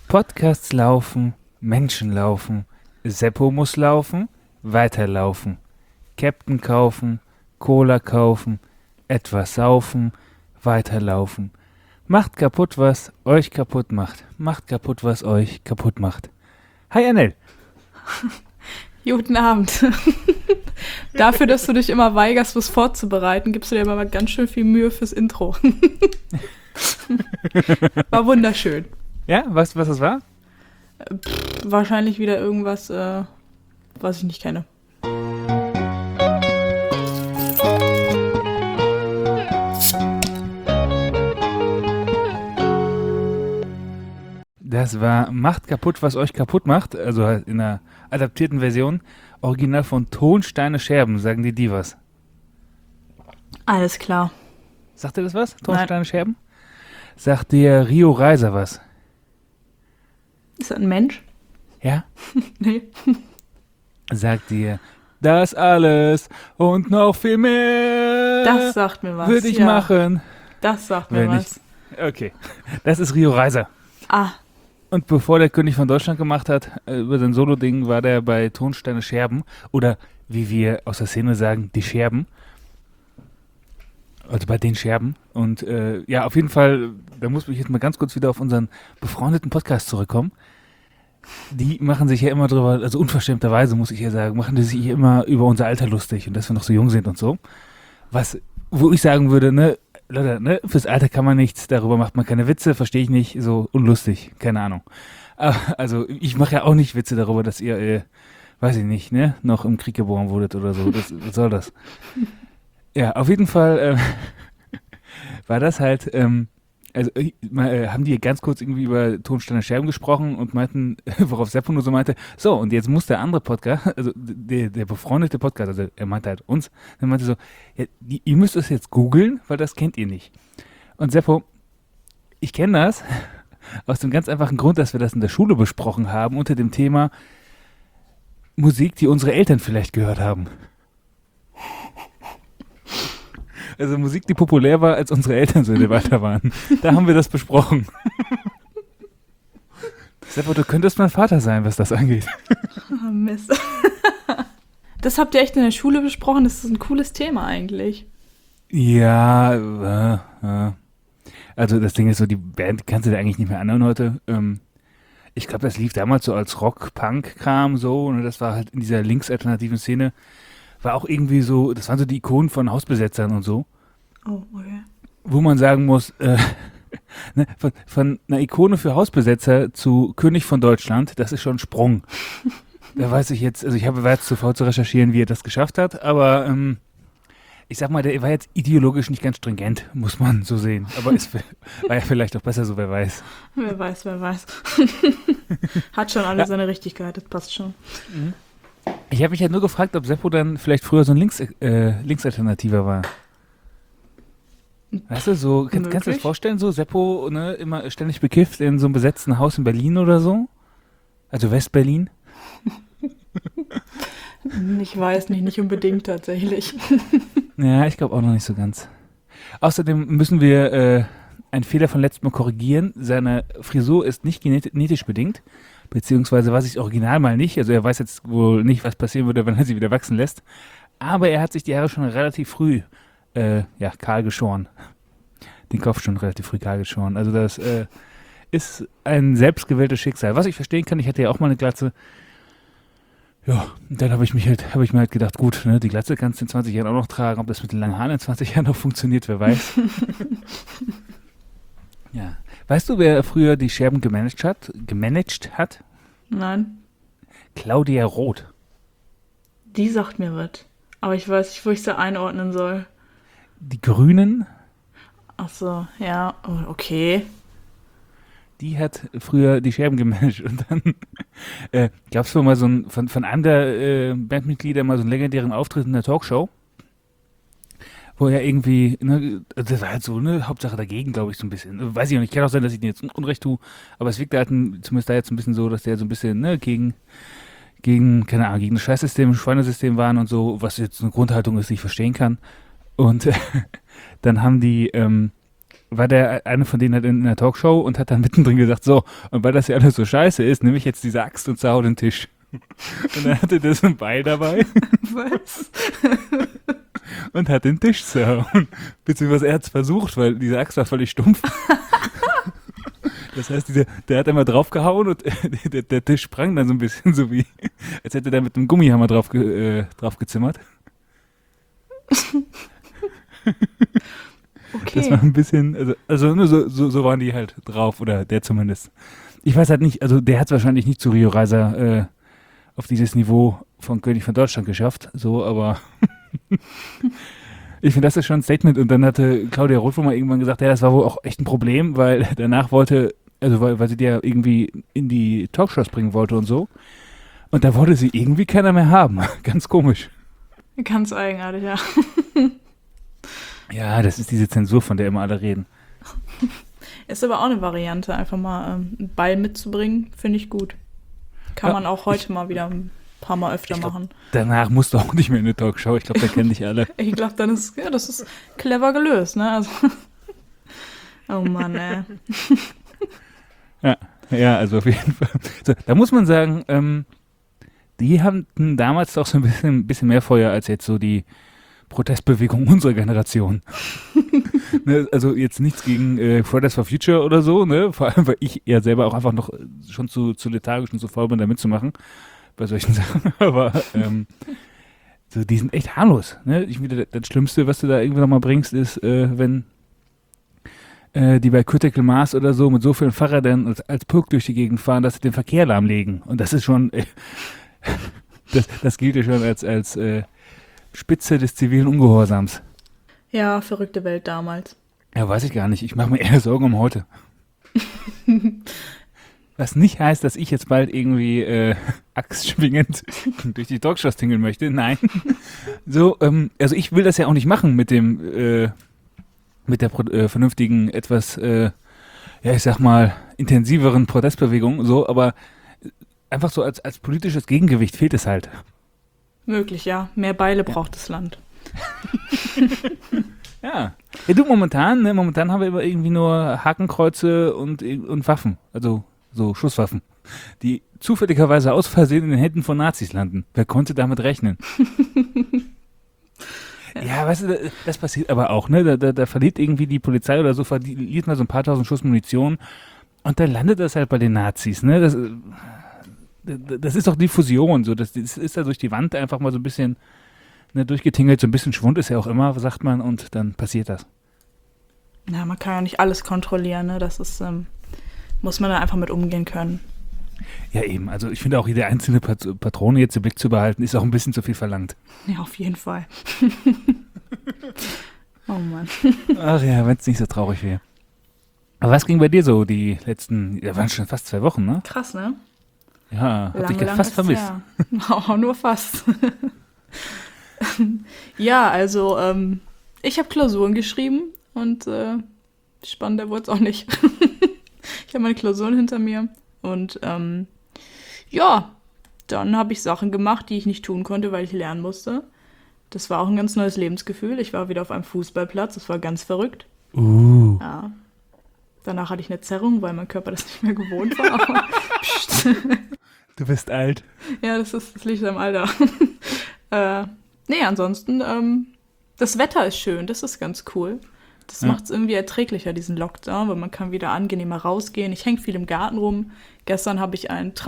Podcasts laufen, Menschen laufen, Seppo muss laufen, weiterlaufen, Captain kaufen, Cola kaufen, etwas saufen, weiterlaufen. Macht kaputt, was euch kaputt macht. Macht kaputt, was euch kaputt macht. Hi Annel. Guten Abend. Dafür, dass du dich immer weigerst, was vorzubereiten, gibst du dir aber ganz schön viel Mühe fürs Intro. War wunderschön. Ja, was das war? Wahrscheinlich wieder irgendwas, was ich nicht kenne. Das war Macht kaputt, was euch kaputt macht, also halt in einer adaptierten Version, original von Tonsteine Scherben, sagen die was? Alles klar. Sagt dir das was? Tonsteine Scherben? Sagt dir Rio Reiser was? Ist das ein Mensch? Ja? Nee. Sagt dir das alles und noch viel mehr. Das sagt mir was. Würde ich ja. machen. Das sagt mir Wenn was. Okay, das ist Rio Reiser. Ah, Und bevor der König von Deutschland gemacht hat, über sein Solo-Ding, war der bei Tonsteine Scherben oder wie wir aus der Szene sagen, die Scherben. Also bei den Scherben. Und ja, auf jeden Fall, da muss ich jetzt mal ganz kurz wieder auf unseren befreundeten Podcast zurückkommen. Die machen sich ja immer drüber, also unverschämterweise muss ich ja sagen, machen die sich immer über unser Alter lustig und dass wir noch so jung sind und so. Wo ich sagen würde, ne, Leute, ne, fürs Alter kann man nichts, darüber macht man keine Witze, verstehe ich nicht, so unlustig, keine Ahnung. Aber, also ich mache ja auch nicht Witze darüber, dass ihr, weiß ich nicht, ne, noch im Krieg geboren wurdet oder so, was soll das? Ja, auf jeden Fall war das halt, haben die ganz kurz irgendwie über Tonsteine Scherben gesprochen und meinten, worauf Seppo nur so meinte, so, und jetzt muss der andere Podcast, also der befreundete Podcast, also er meinte halt uns, der meinte so, ja, ihr müsst es jetzt googeln, weil das kennt ihr nicht. Und Seppo, ich kenne das aus dem ganz einfachen Grund, dass wir das in der Schule besprochen haben unter dem Thema Musik, die unsere Eltern vielleicht gehört haben. Also Musik, die populär war, als unsere Eltern so in dem Alter waren. Da haben wir das besprochen. Seppo, du könntest mein Vater sein, was das angeht. Oh, Mist. Das habt ihr echt in der Schule besprochen? Das ist ein cooles Thema eigentlich. Ja, also das Ding ist so, die Band kannst du dir eigentlich nicht mehr anhören heute. Ich glaube, das lief damals so als Rock-Punk-Kram so und das war halt in dieser linksalternativen Szene. War auch irgendwie so, das waren so die Ikonen von Hausbesetzern und so. Oh, okay. Wo man sagen muss, ne, von einer Ikone für Hausbesetzer zu König von Deutschland, das ist schon ein Sprung. Da weiß ich jetzt, also war jetzt zu faul zu recherchieren, wie er das geschafft hat, aber ich sag mal, der war jetzt ideologisch nicht ganz stringent, muss man so sehen. Aber war ja vielleicht auch besser so, wer weiß. Wer weiß. Hat schon alle seine Richtigkeit, das passt schon. Mhm. Ich habe mich halt nur gefragt, ob Seppo dann vielleicht früher so ein Linksalternativer war. Weißt du, so, kannst du dir das vorstellen, so Seppo, ne, immer ständig bekifft in so einem besetzten Haus in Berlin oder so? Also West-Berlin? Ich weiß nicht unbedingt tatsächlich. Ja, ich glaube auch noch nicht so ganz. Außerdem müssen wir einen Fehler von letztem Mal korrigieren. Seine Frisur ist nicht genetisch bedingt. Beziehungsweise war es original mal nicht. Also er weiß jetzt wohl nicht, was passieren würde, wenn er sie wieder wachsen lässt. Aber er hat sich die Haare schon relativ früh, kahl geschoren. Den Kopf schon relativ früh kahl geschoren. Also das ist ein selbstgewähltes Schicksal. Was ich verstehen kann, ich hatte ja auch mal eine Glatze. Ja, und dann habe ich mir halt gedacht, gut, ne, die Glatze kannst du in 20 Jahren auch noch tragen. Ob das mit den langen Haaren in 20 Jahren noch funktioniert, wer weiß. Ja. Weißt du, wer früher die Scherben gemanagt hat? Nein. Claudia Roth. Die sagt mir was. Aber ich weiß nicht, wo ich sie einordnen soll. Die Grünen? Ach so, ja, okay. Die hat früher die Scherben gemanagt und dann gab es mal so von einem der Bandmitglieder mal so einen legendären Auftritt in der Talkshow, wo er irgendwie, ne, das war halt so, ne, Hauptsache dagegen, glaube ich, so ein bisschen. Weiß ich auch nicht, kann auch sein, dass ich denen jetzt Unrecht tue, aber es wirkt halt zumindest da jetzt ein bisschen so, dass der so ein bisschen, ne, gegen, keine Ahnung, gegen das Scheißsystem, Schweinesystem waren und so, was jetzt eine Grundhaltung ist, die ich verstehen kann. Und dann haben die war der eine von denen halt in einer Talkshow und hat dann mittendrin gesagt, so, und weil das ja alles so scheiße ist, nehme ich jetzt diese Axt und zerhau den Tisch. Und dann hatte der so ein Beil dabei. Was? Und hat den Tisch zerhauen. Beziehungsweise er hat es versucht, weil diese Axt war völlig stumpf. Das heißt, der hat einmal draufgehauen und der Tisch sprang dann so ein bisschen so wie, als hätte der mit einem Gummihammer drauf gezimmert. Okay. Das war ein bisschen, also nur so waren die halt drauf, oder der zumindest. Ich weiß halt nicht, also der hat es wahrscheinlich nicht zu Rio Reiser auf dieses Niveau von König von Deutschland geschafft, so, aber ich finde, das ist schon ein Statement. Und dann hatte Claudia Roth mal irgendwann gesagt, ja, das war wohl auch echt ein Problem, weil danach wollte, also weil sie die ja irgendwie in die Talkshows bringen wollte und so. Und da wollte sie irgendwie keiner mehr haben. Ganz komisch. Ganz eigenartig, ja. Ja, das ist diese Zensur, von der immer alle reden. Ist aber auch eine Variante, einfach mal einen Ball mitzubringen, finde ich gut. Kann man auch heute mal wieder ein paar Mal öfter machen. Danach musst du auch nicht mehr in eine Talkshow. Ich glaube, da kennen dich alle. Ich glaube, dann ist, ja, das ist clever gelöst, ne? Also, oh Mann, ey. Ja, also auf jeden Fall. So, da muss man sagen, die hatten damals doch so ein bisschen mehr Feuer als jetzt so die Protestbewegung unserer Generation. Ne, also jetzt nichts gegen Fridays for Future oder so, ne? Vor allem, weil ich ja selber auch einfach noch schon zu lethargisch und zu faul bin, da mitzumachen bei solchen Sachen. Aber so, die sind echt harmlos. Ne? Ich finde, das Schlimmste, was du da irgendwie nochmal bringst, ist, wenn die bei Critical Mass oder so mit so vielen Fahrrädern als Pulk durch die Gegend fahren, dass sie den Verkehr lahmlegen. Und das ist schon, das gilt ja schon als Spitze des zivilen Ungehorsams. Ja, verrückte Welt damals. Ja, weiß ich gar nicht. Ich mache mir eher Sorgen um heute. Was nicht heißt, dass ich jetzt bald irgendwie axtschwingend durch die Talkshows tingeln möchte. Nein. So, also ich will das ja auch nicht machen mit der vernünftigen, etwas, ja, ich sag mal, intensiveren Protestbewegung, so, aber einfach so als politisches Gegengewicht fehlt es halt. Möglich, ja. Mehr Beile braucht das Land. Ja. Ja, du, momentan haben wir aber irgendwie nur Hakenkreuze und Waffen, also so Schusswaffen, die zufälligerweise aus Versehen in den Händen von Nazis landen. Wer konnte damit rechnen? Ja, weißt du, das passiert aber auch, ne? Da verliert irgendwie die Polizei oder so, verliert mal so ein paar tausend Schuss Munition und dann landet das halt bei den Nazis, ne? Das ist doch Diffusion, so. Das ist da durch die Wand einfach mal so ein bisschen durchgetingelt, so ein bisschen Schwund ist ja auch immer, sagt man, und dann passiert das. Ja, man kann ja nicht alles kontrollieren, ne? Das ist, muss man da einfach mit umgehen können. Ja, eben. Also ich finde auch, jede einzelne Patrone jetzt im Blick zu behalten, ist auch ein bisschen zu viel verlangt. Ja, auf jeden Fall. Oh Mann. Ach ja, wenn es nicht so traurig wäre. Aber was ging bei dir so die letzten, ja, waren schon fast 2 Wochen, ne? Krass, ne? Ja, hab dich fast vermisst. Auch nur fast. Ja, also ich habe Klausuren geschrieben und spannender wurde es auch nicht. Ich habe meine Klausuren hinter mir und ja, dann habe ich Sachen gemacht, die ich nicht tun konnte, weil ich lernen musste. Das war auch ein ganz neues Lebensgefühl. Ich war wieder auf einem Fußballplatz, das war ganz verrückt. Ja. Danach hatte ich eine Zerrung, weil mein Körper das nicht mehr gewohnt war. Psst. Du bist alt. Ja, das liegt am Alter. Nee, ansonsten, das Wetter ist schön, das ist ganz cool. Das macht es irgendwie erträglicher, diesen Lockdown, weil man kann wieder angenehmer rausgehen. Ich hänge viel im Garten rum. Gestern habe ich ein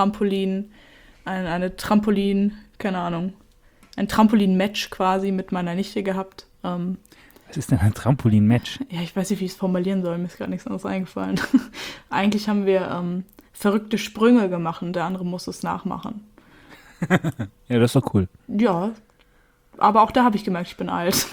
Trampolin-Match quasi mit meiner Nichte gehabt. Was ist denn ein Trampolin-Match? Ja, ich weiß nicht, wie ich es formulieren soll, mir ist gerade nichts anderes eingefallen. Eigentlich haben wir verrückte Sprünge gemacht und der andere muss es nachmachen. Ja, das ist doch cool. Ja, aber auch da habe ich gemerkt, ich bin alt.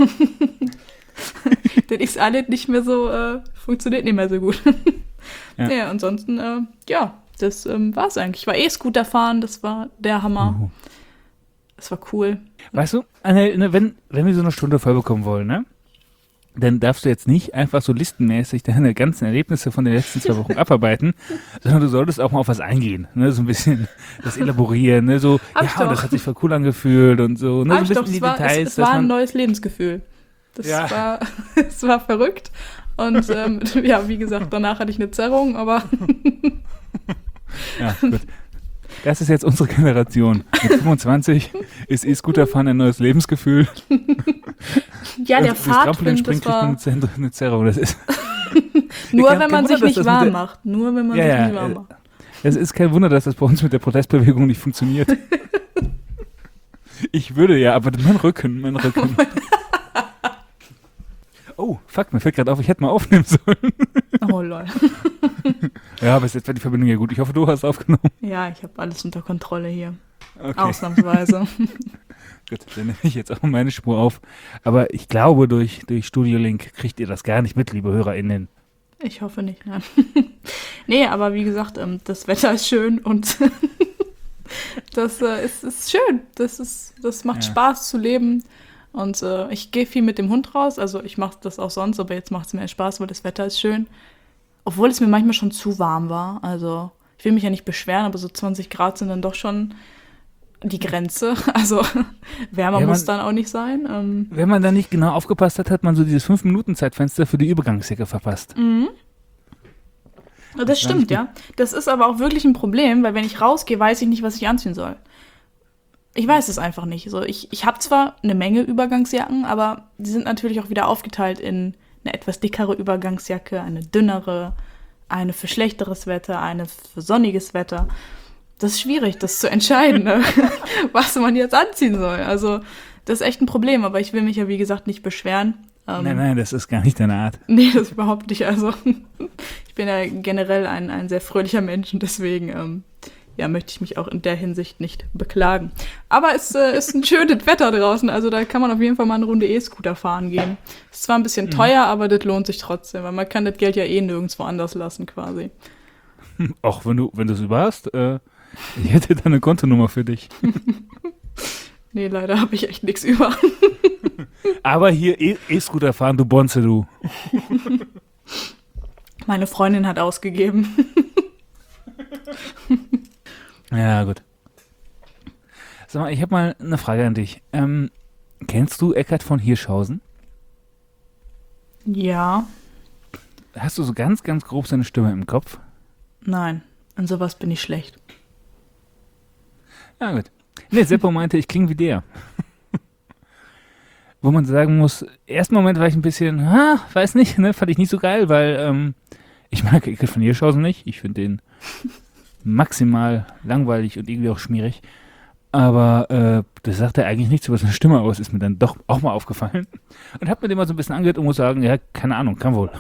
Der X-Allet nicht mehr so, funktioniert nicht mehr so gut. Ja, nee, ansonsten, ja, das war's eigentlich. Ich war Scooter fahren, das war der Hammer. Das war cool. Weißt du, wenn wir so eine Stunde voll bekommen wollen, ne? Dann darfst du jetzt nicht einfach so listenmäßig deine ganzen Erlebnisse von den letzten 2 Wochen abarbeiten, sondern du solltest auch mal auf was eingehen, ne? So ein bisschen das elaborieren, ne? So, ja, das hat sich voll cool angefühlt und so, ne? So ein bisschen die Details. Es war ein neues Lebensgefühl. Es war verrückt. Und ja, wie gesagt, danach hatte ich eine Zerrung, aber Ja, gut. Das ist jetzt unsere Generation. Mit 25 ist E-Scooter-Fahren ein neues Lebensgefühl. ja, der Durchs Trampolin Fahrtwind, springen das war kriegt man eine Zerrung. Das ist nur, kein wenn man Wunder, sich dass nicht das warm mit macht. Nur, wenn man sich nicht warm macht. Es ist kein Wunder, dass das bei uns mit der Protestbewegung nicht funktioniert. Ich würde ja, aber mein Rücken. Oh, fuck, mir fällt gerade auf, ich hätte mal aufnehmen sollen. Oh, lol. Ja, aber jetzt war die Verbindung ja gut. Ich hoffe, du hast aufgenommen. Ja, ich habe alles unter Kontrolle hier. Okay. Ausnahmsweise. Gut, dann nehme ich jetzt auch meine Spur auf. Aber ich glaube, durch Studio Link kriegt ihr das gar nicht mit, liebe HörerInnen. Ich hoffe nicht, nein. Nee, aber wie gesagt, das Wetter ist schön und das ist schön. Das macht Spaß zu leben. Und ich gehe viel mit dem Hund raus. Also ich mache das auch sonst, aber jetzt macht es mir Spaß, weil das Wetter ist schön. Obwohl es mir manchmal schon zu warm war. Also ich will mich ja nicht beschweren, aber so 20 Grad sind dann doch schon die Grenze. Also wärmer muss dann auch nicht sein. Wenn man da nicht genau aufgepasst hat, hat man so dieses 5-Minuten-Zeitfenster für die Übergangsjacke verpasst. Mhm. Das stimmt, ja. Das ist aber auch wirklich ein Problem, weil wenn ich rausgehe, weiß ich nicht, was ich anziehen soll. Ich weiß es einfach nicht. So, ich habe zwar eine Menge Übergangsjacken, aber die sind natürlich auch wieder aufgeteilt in eine etwas dickere Übergangsjacke, eine dünnere, eine für schlechteres Wetter, eine für sonniges Wetter. Das ist schwierig, das zu entscheiden, ne? Was man jetzt anziehen soll. Also das ist echt ein Problem, aber ich will mich ja, wie gesagt, nicht beschweren. Nein, das ist gar nicht deine Art. Nee, das ist überhaupt nicht. Also ich bin ja generell ein sehr fröhlicher Mensch und deswegen möchte ich mich auch in der Hinsicht nicht beklagen. Aber es ist ein schönes Wetter draußen, also da kann man auf jeden Fall mal eine Runde E-Scooter fahren gehen. Ist zwar ein bisschen teuer, aber das lohnt sich trotzdem, weil man kann das Geld ja nirgendwo anders lassen quasi. Auch wenn du es über hast, ich hätte da eine Kontonummer für dich. Nee, leider habe ich echt nichts über. Aber hier E-Scooter fahren, du Bonze, du. Meine Freundin hat ausgegeben. Ja, gut. Sag mal, ich habe mal eine Frage an dich. Kennst du Eckhard von Hirschhausen? Ja. Hast du so ganz, ganz grob seine Stimme im Kopf? Nein, an sowas bin ich schlecht. Ja, gut. Nee, Seppo meinte, ich klinge wie der. Wo man sagen muss, ersten Moment war ich ein bisschen, weiß nicht, ne, fand ich nicht so geil, weil ich mag Eckhard von Hirschhausen nicht. Ich finde den maximal langweilig und irgendwie auch schmierig. Aber das sagt er eigentlich nichts über seine Stimme aus, ist mir dann doch auch mal aufgefallen. Und hab mir den mal so ein bisschen angehört und muss sagen, ja, keine Ahnung, kann wohl.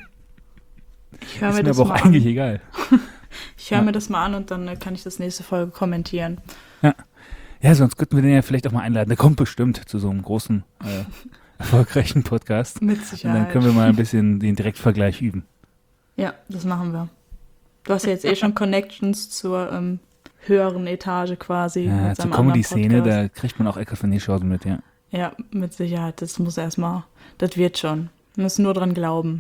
Ich höre ist mir mir das aber auch mal eigentlich an. egal. Ich höre mir das mal an und dann kann ich das nächste Folge kommentieren. Ja, sonst könnten wir den ja vielleicht auch mal einladen. Der kommt bestimmt zu so einem großen, erfolgreichen Podcast. Mit Und Sicherheit. dann können wir mal ein bisschen den Direktvergleich üben. Ja, das machen wir. Du hast ja jetzt schon Connections zur höheren Etage quasi. Ja, mit zur seinem anderen Comedy-Szene, Podcast. da kriegt man auch Eckhard von Hirschhausen mit, ja. Ja, mit Sicherheit. Das muss erstmal, das wird schon. Wir müssen nur dran glauben.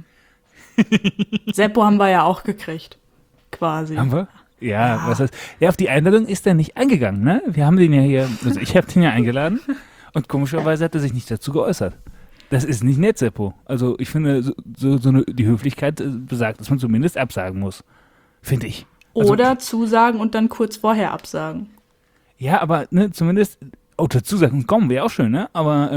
Seppo haben wir ja auch gekriegt. Quasi. Haben wir? Ja, was heißt? Ja, auf die Einladung ist er nicht eingegangen, ne? Wir haben den ja hier, also ich habe den ja eingeladen und komischerweise hat er sich nicht dazu geäußert. Das ist nicht nett, Seppo. Also ich finde, die Höflichkeit besagt, dass man zumindest absagen muss. Finde ich. Also, Oder zusagen und dann kurz vorher absagen. ja, aber ne, zumindest, dazu sagen, kommen wäre auch schön, ne? Aber,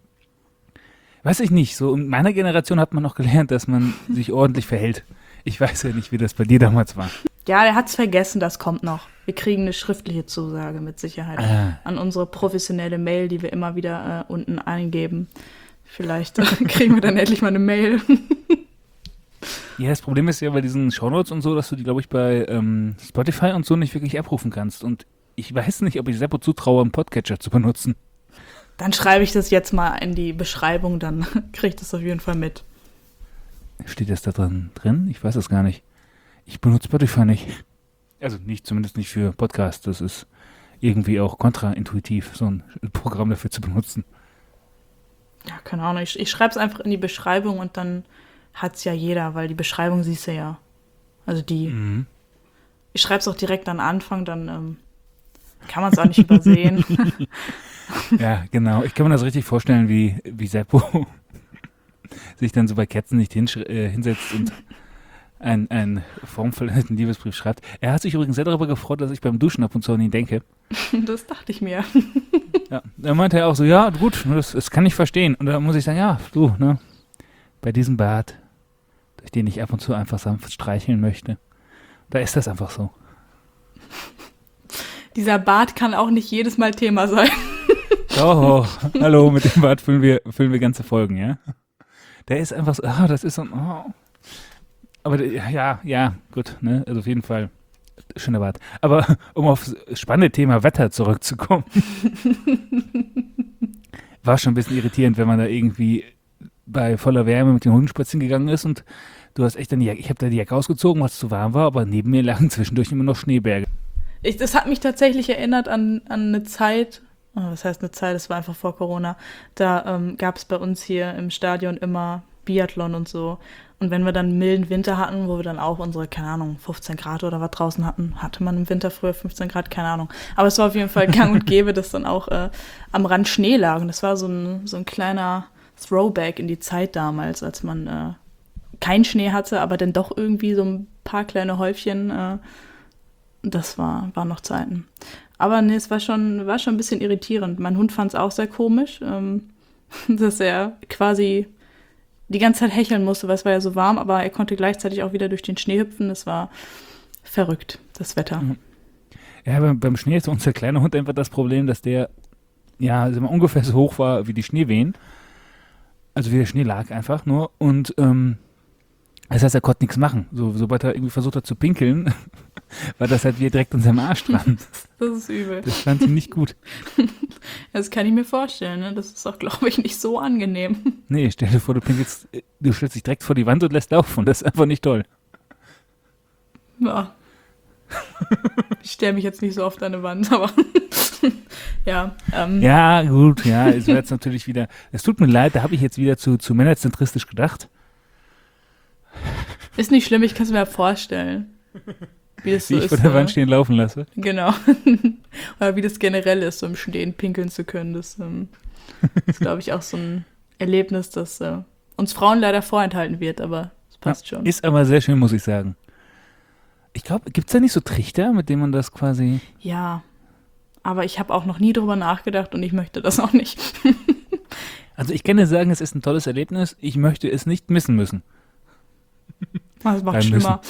weiß ich nicht, so in meiner Generation hat man noch gelernt, dass man sich ordentlich verhält. Ich weiß ja nicht, wie das bei dir damals war. Ja, der hat's vergessen, das kommt noch. Wir kriegen eine schriftliche Zusage mit Sicherheit an unsere professionelle Mail, die wir immer wieder unten eingeben. Vielleicht kriegen wir dann endlich mal eine Mail. Ja, das Problem ist ja bei diesen Shownotes und so, dass du die, glaube ich, bei Spotify und so nicht wirklich abrufen kannst. Und ich weiß nicht, ob ich Seppo zutraue, einen Podcatcher zu benutzen. Dann schreibe ich das jetzt mal in die Beschreibung, dann kriege ich das auf jeden Fall mit. Steht das da drin? Ich weiß das gar nicht. Ich benutze Spotify nicht. Also nicht, zumindest nicht für Podcasts. Das ist irgendwie auch kontraintuitiv, so ein Programm dafür zu benutzen. Ja, keine Ahnung. Ich schreibe es einfach in die Beschreibung und dann hat es ja jeder, weil die Beschreibung siehst du ja. Also die. Mhm. Ich schreibe es auch direkt an Anfang, dann kann man es auch nicht übersehen. Ja, genau. Ich kann mir das richtig vorstellen, wie Seppo sich dann so bei Kerzen nicht hinsetzt und einen formvollen Liebesbrief schreibt. Er hat sich übrigens sehr darüber gefreut, dass ich beim Duschen ab und zu an ihn denke. Das dachte ich mir. Ja, da meinte er auch so, ja, gut, das kann ich verstehen. Und da muss ich sagen, ja, du, ne, bei diesem Bart, durch den ich ab und zu einfach sanft streicheln möchte, da ist das einfach so. Dieser Bart kann auch nicht jedes Mal Thema sein. Oh, hallo, mit dem Bart füllen wir ganze Folgen, ja? Der ist einfach so, das ist so ein, Aber ja, gut, ne, also auf jeden Fall, schöner Bart. Aber um auf das spannende Thema Wetter zurückzukommen, war schon ein bisschen irritierend, wenn man da irgendwie bei voller Wärme mit den Hunden spazieren gegangen ist und du hast echt dann die Jacke, ich habe da die Jacke ausgezogen, was zu warm war, aber neben mir lagen zwischendurch immer noch Schneeberge. Das hat mich tatsächlich erinnert an eine Zeit, was heißt eine Zeit, das war einfach vor Corona, da gab es bei uns hier im Stadion immer Biathlon und so. Und wenn wir dann einen milden Winter hatten, wo wir dann auch unsere, keine Ahnung, 15 Grad oder was draußen hatten, hatte man im Winter früher 15 Grad, keine Ahnung. Aber es war auf jeden Fall gang und gäbe, dass dann auch am Rand Schnee lag. Und das war so ein kleiner Throwback in die Zeit damals, als man keinen Schnee hatte, aber dann doch irgendwie so ein paar kleine Häufchen. Das waren noch Zeiten. Aber nee, es war schon ein bisschen irritierend. Mein Hund fand es auch sehr komisch, dass er quasi die ganze Zeit hecheln musste, weil es war ja so warm, aber er konnte gleichzeitig auch wieder durch den Schnee hüpfen. Das war verrückt, das Wetter. Ja, beim Schnee ist unser kleiner Hund einfach das Problem, dass der ja ungefähr so hoch war wie die Schneewehen. Also wie der Schnee lag einfach nur. Und das heißt, er konnte nichts machen. Sobald er irgendwie versucht hat zu pinkeln, war das halt wieder direkt an seinem Arsch dran. Das ist übel. Das fand ich nicht gut. Das kann ich mir vorstellen, ne? Das ist auch, glaube ich, nicht so angenehm. Nee, stell dir vor, du stellst dich direkt vor die Wand und lässt laufen. Das ist einfach nicht toll. Ja. Ich stelle mich jetzt nicht so oft an eine Wand, aber ja. Ja, gut, ja, es war jetzt natürlich wieder, es tut mir leid, da habe ich jetzt wieder zu männerzentristisch gedacht. Ist nicht schlimm, ich kann es mir ja vorstellen. Wie das so ich ist. vor der Wand stehen laufen lasse. Genau. Oder wie das generell ist, so im Stehen pinkeln zu können. Das ist, glaube ich, auch so ein Erlebnis, das uns Frauen leider vorenthalten wird, aber es passt schon. Ist aber sehr schön, muss ich sagen. Ich glaube, gibt es da nicht so Trichter, mit denen man das quasi... Ja, aber ich habe auch noch nie drüber nachgedacht und ich möchte das auch nicht. Also ich kann dir sagen, es ist ein tolles Erlebnis. Ich möchte es nicht missen müssen. Das macht schlimmer.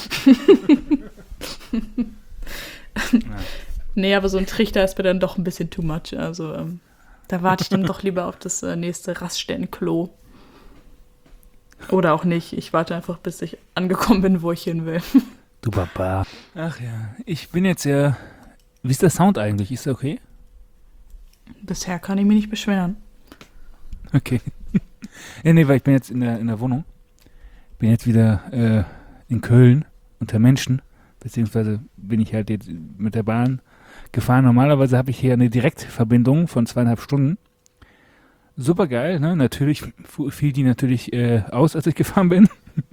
Nee, aber so ein Trichter ist mir dann doch ein bisschen too much. Also da warte ich dann doch lieber auf das nächste Raststätten-Klo. Oder auch nicht. Ich warte einfach, bis ich angekommen bin, wo ich hin will. Du Baba. Ach ja, ich bin jetzt ja... Wie ist der Sound eigentlich? Ist der okay? Bisher kann ich mich nicht beschweren. Okay. Ja, nee, weil ich bin jetzt in der Wohnung. Bin jetzt wieder in Köln unter Menschen. Beziehungsweise bin ich halt jetzt mit der Bahn gefahren. Normalerweise habe ich hier eine Direktverbindung von 2,5 Stunden. Super geil, ne? Natürlich fiel die natürlich aus, als ich gefahren bin.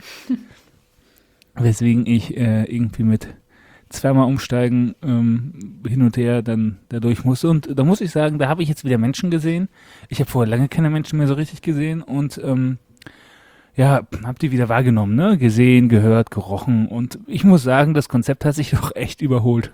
Weswegen ich irgendwie mit zweimal umsteigen hin und her dann dadurch musste. Und da muss ich sagen, da habe ich jetzt wieder Menschen gesehen. Ich habe vorher lange keine Menschen mehr so richtig gesehen und ja, habe die wieder wahrgenommen, ne? Gesehen, gehört, gerochen. Und ich muss sagen, das Konzept hat sich doch echt überholt.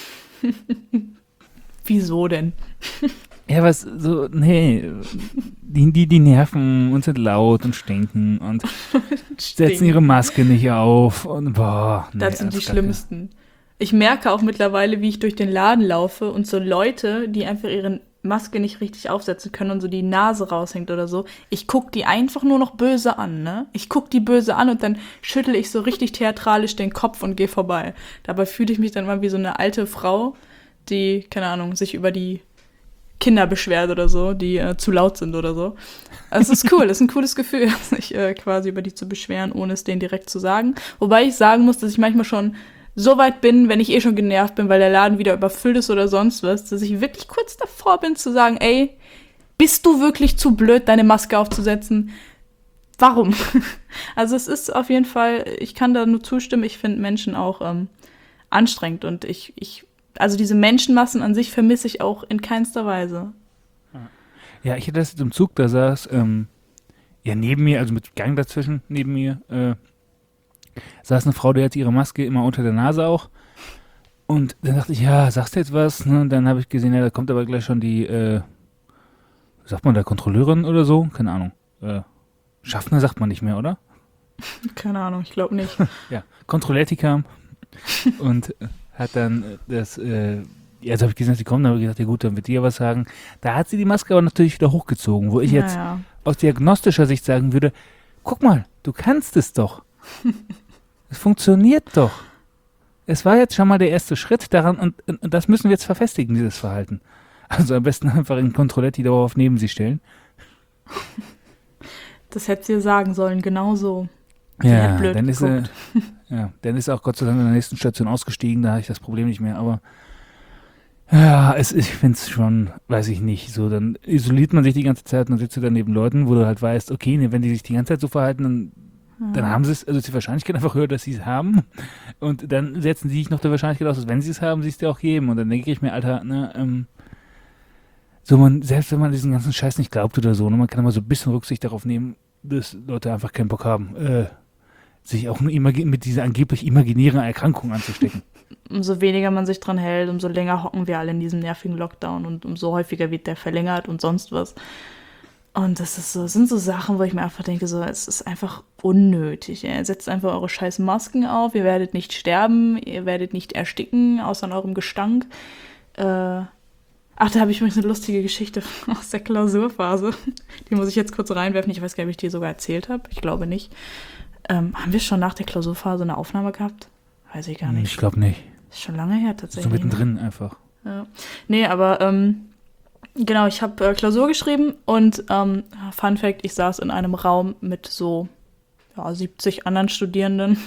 Wieso denn? Ja, was so, nee, die nerven und sind laut und stinken und setzen ihre Maske nicht auf und boah. Nee, das sind die Schlimmsten. Ich merke auch mittlerweile, wie ich durch den Laden laufe und so Leute, die einfach ihre Maske nicht richtig aufsetzen können und so die Nase raushängt oder so, ich gucke die einfach nur noch böse an, ne? Ich gucke die böse an und dann schüttel ich so richtig theatralisch den Kopf und gehe vorbei. Dabei fühle ich mich dann mal wie so eine alte Frau, die, keine Ahnung, sich über die Kinder beschwert oder so, die zu laut sind oder so. Also es ist cool, es ist ein cooles Gefühl, sich quasi über die zu beschweren, ohne es denen direkt zu sagen. Wobei ich sagen muss, dass ich manchmal schon so weit bin, wenn ich eh schon genervt bin, weil der Laden wieder überfüllt ist oder sonst was, dass ich wirklich kurz davor bin zu sagen, ey, bist du wirklich zu blöd, deine Maske aufzusetzen? Warum? Also es ist auf jeden Fall, ich kann da nur zustimmen, ich finde Menschen auch anstrengend und also diese Menschenmassen an sich vermisse ich auch in keinster Weise. Ja, ich hatte das jetzt im Zug, da saß ja, neben mir, also mit Gang dazwischen, neben mir, saß eine Frau, die hatte ihre Maske immer unter der Nase auch. Und dann dachte ich, ja, sagst du jetzt was? Ne? Und dann habe ich gesehen, ja, da kommt aber gleich schon die, wie sagt man da, Kontrolleurin oder so? Keine Ahnung. Schaffner sagt man nicht mehr, oder? Keine Ahnung, ich glaube nicht. Ja, Kontrolletti kam und hat dann das, jetzt habe ich gesehen, dass sie kommen, dann habe ich gedacht, ja gut, dann wird die ja was sagen. Da hat sie die Maske aber natürlich wieder hochgezogen, wo ich jetzt aus diagnostischer Sicht sagen würde, guck mal, du kannst es doch. Es funktioniert doch. Es war jetzt schon mal der erste Schritt daran und das müssen wir jetzt verfestigen, dieses Verhalten. Also am besten einfach in Kontrolletti dauerhaft neben sie stellen. Das hätte sie ihr sagen sollen, genau so. Ja, dann ist er auch Gott sei Dank in der nächsten Station ausgestiegen, da habe ich das Problem nicht mehr, aber ja, ich finde es schon, weiß ich nicht, so, dann isoliert man sich die ganze Zeit und dann sitzt du dann neben Leuten, wo du halt weißt, okay, ne, wenn die sich die ganze Zeit so verhalten, dann haben sie es, also ist die Wahrscheinlichkeit einfach höher, dass sie es haben und dann setzen sie sich noch der Wahrscheinlichkeit aus, dass wenn sie es haben, sie es dir auch geben und dann denke ich mir, Alter, ne, so selbst wenn man diesen ganzen Scheiß nicht glaubt oder so, ne, man kann immer so ein bisschen Rücksicht darauf nehmen, dass Leute einfach keinen Bock haben, sich auch nur mit dieser angeblich imaginären Erkrankung anzustecken. Umso weniger man sich dran hält, umso länger hocken wir alle in diesem nervigen Lockdown und umso häufiger wird der verlängert und sonst was. Und das sind so Sachen, wo ich mir einfach denke, so, es ist einfach unnötig. Ihr setzt einfach eure scheiß Masken auf, ihr werdet nicht sterben, ihr werdet nicht ersticken, außer an eurem Gestank. Da habe ich übrigens eine lustige Geschichte aus der Klausurphase. Die muss ich jetzt kurz reinwerfen. Ich weiß gar nicht, ob ich die sogar erzählt habe. Ich glaube nicht. Haben wir schon nach der Klausurphase eine Aufnahme gehabt? Weiß ich gar nicht. Ich glaube nicht. Ist schon lange her tatsächlich. So mittendrin einfach. Ja. Nee, aber genau, ich habe Klausur geschrieben und Fun Fact, ich saß in einem Raum mit so 70 anderen Studierenden.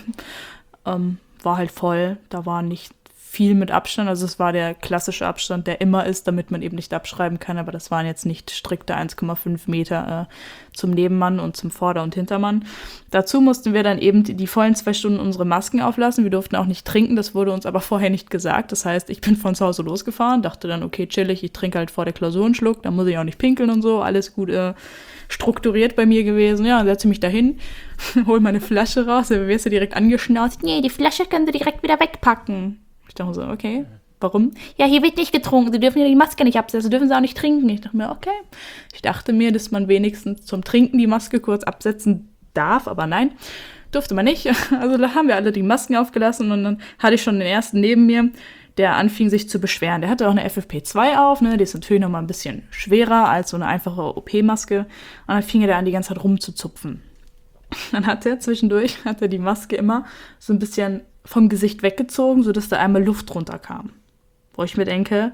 War halt voll, da war nicht viel mit Abstand, also es war der klassische Abstand, der immer ist, damit man eben nicht abschreiben kann, aber das waren jetzt nicht strikte 1,5 Meter zum Nebenmann und zum Vorder- und Hintermann. Dazu mussten wir dann eben die vollen 2 Stunden unsere Masken auflassen, wir durften auch nicht trinken, das wurde uns aber vorher nicht gesagt, das heißt, ich bin von zu Hause losgefahren, dachte dann, okay, chillig, ich trinke halt vor der Klausur einen Schluck, dann muss ich auch nicht pinkeln und so, alles gut strukturiert bei mir gewesen, ja, setze mich dahin, hol meine Flasche raus, da wirst du direkt angeschnauzt, nee, die Flasche können Sie direkt wieder wegpacken. Ich dachte so, okay, warum? Ja, hier wird nicht getrunken, Sie dürfen ja die Maske nicht absetzen, dürfen Sie auch nicht trinken. Ich dachte mir, okay. Ich dachte mir, dass man wenigstens zum Trinken die Maske kurz absetzen darf, aber nein, durfte man nicht. Also da haben wir alle die Masken aufgelassen und dann hatte ich schon den ersten neben mir, der anfing sich zu beschweren. Der hatte auch eine FFP2 auf, ne? Die ist natürlich nochmal ein bisschen schwerer als so eine einfache OP-Maske. Und dann fing er da an, die ganze Zeit rumzuzupfen. Dann hat er zwischendurch die Maske immer so ein bisschen vom Gesicht weggezogen, sodass da einmal Luft runterkam. Wo ich mir denke,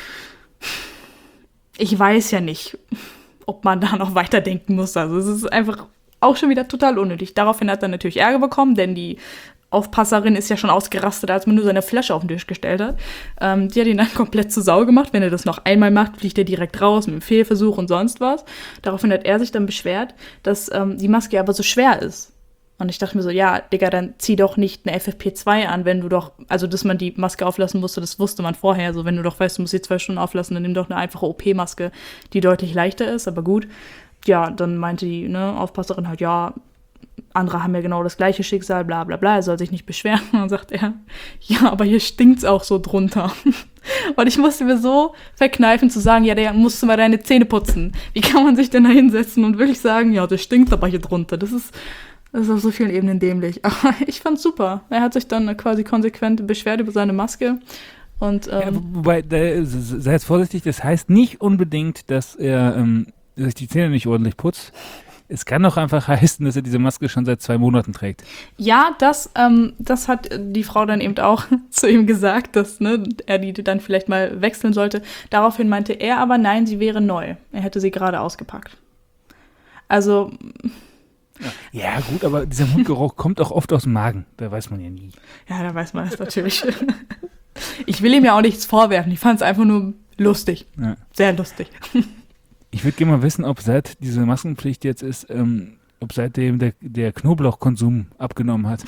ich weiß ja nicht, ob man da noch weiterdenken muss. Also es ist einfach auch schon wieder total unnötig. Daraufhin hat er natürlich Ärger bekommen, denn die Aufpasserin ist ja schon ausgerastet, als man nur seine Flasche auf den Tisch gestellt hat. Die hat ihn dann komplett zu Sau gemacht. Wenn er das noch einmal macht, fliegt er direkt raus mit einem Fehlversuch und sonst was. Daraufhin hat er sich dann beschwert, dass die Maske aber so schwer ist. Und ich dachte mir so, ja, Digga, dann zieh doch nicht eine FFP2 an, wenn du doch, also dass man die Maske auflassen musste, das wusste man vorher. So, wenn du doch weißt, du musst sie 2 Stunden auflassen, dann nimm doch eine einfache OP-Maske, die deutlich leichter ist, aber gut. Ja, dann meinte die Aufpasserin halt, ja, andere haben ja genau das gleiche Schicksal, bla bla bla, er soll sich nicht beschweren. Und dann sagt er, ja, aber hier stinkt's auch so drunter. Und ich musste mir so verkneifen zu sagen, ja, der musst du mal deine Zähne putzen. Wie kann man sich denn da hinsetzen und wirklich sagen, ja, das stinkt aber hier drunter. Das ist auf so vielen Ebenen dämlich. Aber ich fand's super. Er hat sich dann quasi konsequent beschwert über seine Maske. Und, wobei, sei jetzt vorsichtig, das heißt nicht unbedingt, dass er sich die Zähne nicht ordentlich putzt. Es kann auch einfach heißen, dass er diese Maske schon seit 2 Monaten trägt. Ja, das hat die Frau dann eben auch zu ihm gesagt, dass er die dann vielleicht mal wechseln sollte. Daraufhin meinte er aber, nein, sie wäre neu. Er hätte sie gerade ausgepackt. Also... Ja, gut, aber dieser Mundgeruch kommt auch oft aus dem Magen. Da weiß man ja nie. Ja, da weiß man es natürlich. Ich will ihm ja auch nichts vorwerfen. Ich fand es einfach nur lustig. Ja. Sehr lustig. Ich würde gerne mal wissen, ob seit diese Maskenpflicht jetzt ist, ob seitdem der Knoblauchkonsum abgenommen hat.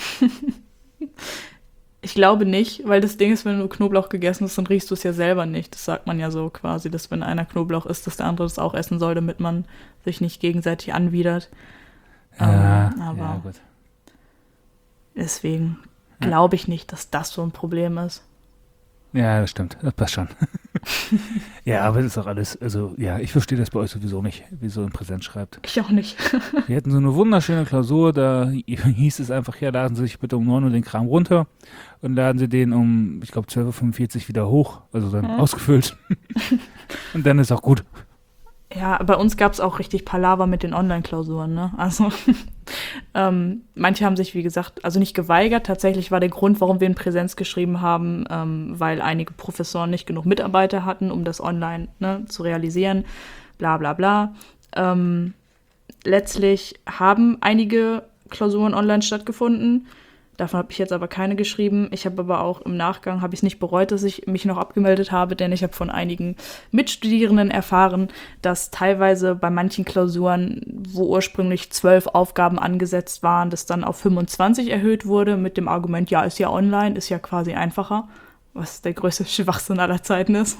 Ich glaube nicht, weil das Ding ist, wenn du Knoblauch gegessen hast, dann riechst du es ja selber nicht. Das sagt man ja so quasi, dass wenn einer Knoblauch isst, dass der andere das auch essen soll, damit man sich nicht gegenseitig anwidert. Aber gut. deswegen glaube ich nicht, dass das so ein Problem ist. Ja, das stimmt. Das passt schon. Ja, aber das ist auch alles, also ja, ich verstehe das bei euch sowieso nicht, wie so in Präsenz schreibt. Ich auch nicht. Wir hatten so eine wunderschöne Klausur, da hieß es einfach, ja, laden Sie sich bitte um 9 Uhr den Kram runter und laden Sie den um, ich glaube, 12.45 Uhr wieder hoch, also dann ausgefüllt. Und dann ist auch gut. Ja, bei uns gab es auch richtig Palaver mit den Online-Klausuren, ne? Also manche haben sich, wie gesagt, also nicht geweigert. Tatsächlich war der Grund, warum wir in Präsenz geschrieben haben, weil einige Professoren nicht genug Mitarbeiter hatten, um das online zu realisieren. Bla bla bla. Letztlich haben einige Klausuren online stattgefunden. Davon habe ich jetzt aber keine geschrieben. Ich habe aber auch im Nachgang, habe ich es nicht bereut, dass ich mich noch abgemeldet habe, denn ich habe von einigen Mitstudierenden erfahren, dass teilweise bei manchen Klausuren, wo ursprünglich 12 Aufgaben angesetzt waren, das dann auf 25 erhöht wurde mit dem Argument, ja, ist ja online, ist ja quasi einfacher, was der größte Schwachsinn aller Zeiten ist.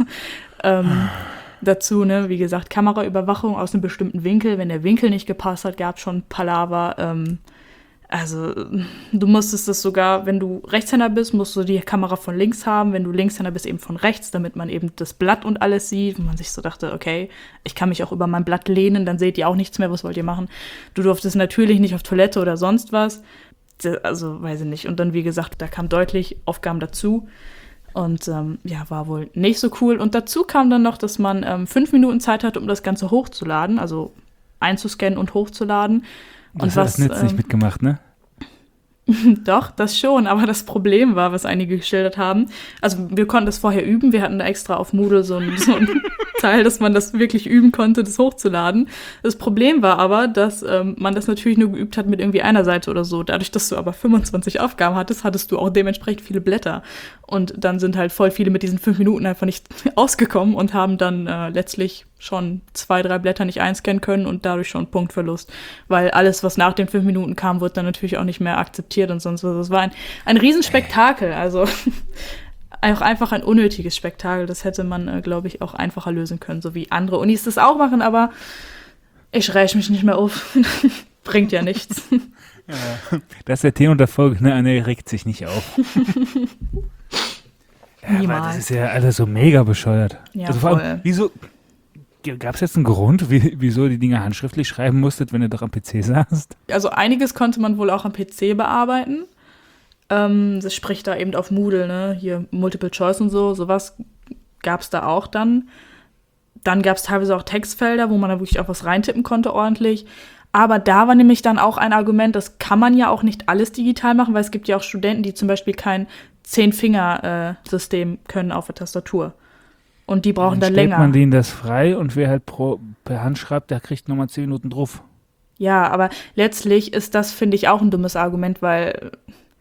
Dazu, wie gesagt, Kameraüberwachung aus einem bestimmten Winkel. Wenn der Winkel nicht gepasst hat, gab es schon Palaver. Also du musstest das sogar, wenn du Rechtshänder bist, musst du die Kamera von links haben, wenn du Linkshänder bist, eben von rechts, damit man eben das Blatt und alles sieht. Und man sich so dachte, okay, ich kann mich auch über mein Blatt lehnen, dann seht ihr auch nichts mehr, was wollt ihr machen? Du durftest natürlich nicht auf Toilette oder sonst was. Also, weiß ich nicht. Und dann, wie gesagt, da kamen deutlich Aufgaben dazu. Und war wohl nicht so cool. Und dazu kam dann noch, dass man 5 Minuten Zeit hatte, um das Ganze hochzuladen, also einzuscannen und hochzuladen. Das hat das Netz nicht mitgemacht, ne? Doch, das schon, aber das Problem war, was einige geschildert haben, also wir konnten das vorher üben, wir hatten da extra auf Moodle so ein Teil, dass man das wirklich üben konnte, das hochzuladen. Das Problem war aber, dass man das natürlich nur geübt hat mit irgendwie einer Seite oder so. Dadurch, dass du aber 25 Aufgaben hattest, hattest du auch dementsprechend viele Blätter. Und dann sind halt voll viele mit diesen 5 Minuten einfach nicht ausgekommen und haben dann letztlich schon 2, 3 Blätter nicht einscannen können und dadurch schon Punktverlust. Weil alles, was nach den 5 Minuten kam, wird dann natürlich auch nicht mehr akzeptiert und sonst was. Das war ein Riesenspektakel, also auch einfach ein unnötiges Spektakel. Das hätte man, glaube ich, auch einfacher lösen können, so wie andere Unis das auch machen, aber ich reiche mich nicht mehr auf. Bringt ja nichts. Ja, das ist der Thema der Folge, ne? Anne regt sich nicht auf. Ja, aber das ist ja alles so mega bescheuert. Ja, also vor allem, wieso, gab es jetzt einen Grund, wieso die Dinge handschriftlich schreiben musstet, wenn du doch am PC saßt? Also einiges konnte man wohl auch am PC bearbeiten. Das spricht da eben auf Moodle, ne? Hier Multiple Choice und so, sowas gab es da auch dann. Dann gab es teilweise auch Textfelder, wo man da wirklich auch was reintippen konnte ordentlich. Aber da war nämlich dann auch ein Argument, das kann man ja auch nicht alles digital machen, weil es gibt ja auch Studenten, die zum Beispiel kein 10-Finger-System können auf der Tastatur. Und die brauchen dann länger. Stellt man denen das frei und wer halt per Hand schreibt, der kriegt nochmal 10 Minuten drauf. Ja, aber letztlich ist das, finde ich, auch ein dummes Argument, weil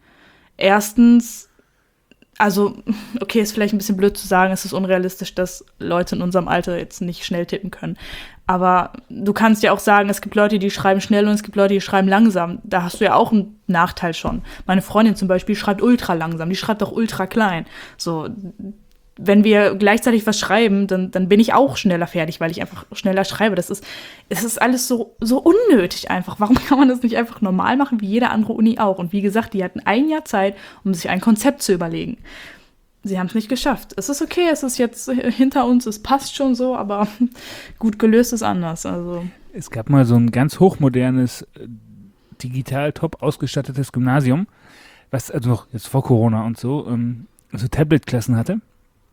erstens, also, okay, ist vielleicht ein bisschen blöd zu sagen, es ist unrealistisch, dass Leute in unserem Alter jetzt nicht schnell tippen können. Aber du kannst ja auch sagen, es gibt Leute, die schreiben schnell und es gibt Leute, die schreiben langsam. Da hast du ja auch einen Nachteil schon. Meine Freundin zum Beispiel schreibt ultra langsam, die schreibt auch ultra klein. So, wenn wir gleichzeitig was schreiben, dann bin ich auch schneller fertig, weil ich einfach schneller schreibe. Es ist alles so unnötig einfach. Warum kann man das nicht einfach normal machen, wie jede andere Uni auch? Und wie gesagt, die hatten 1 Jahr Zeit, um sich ein Konzept zu überlegen. Sie haben es nicht geschafft. Es ist okay, es ist jetzt hinter uns, es passt schon so, aber gut gelöst ist anders. Also. Es gab mal so ein ganz hochmodernes, digital top ausgestattetes Gymnasium, was also noch jetzt vor Corona und so, also Tablet-Klassen hatte.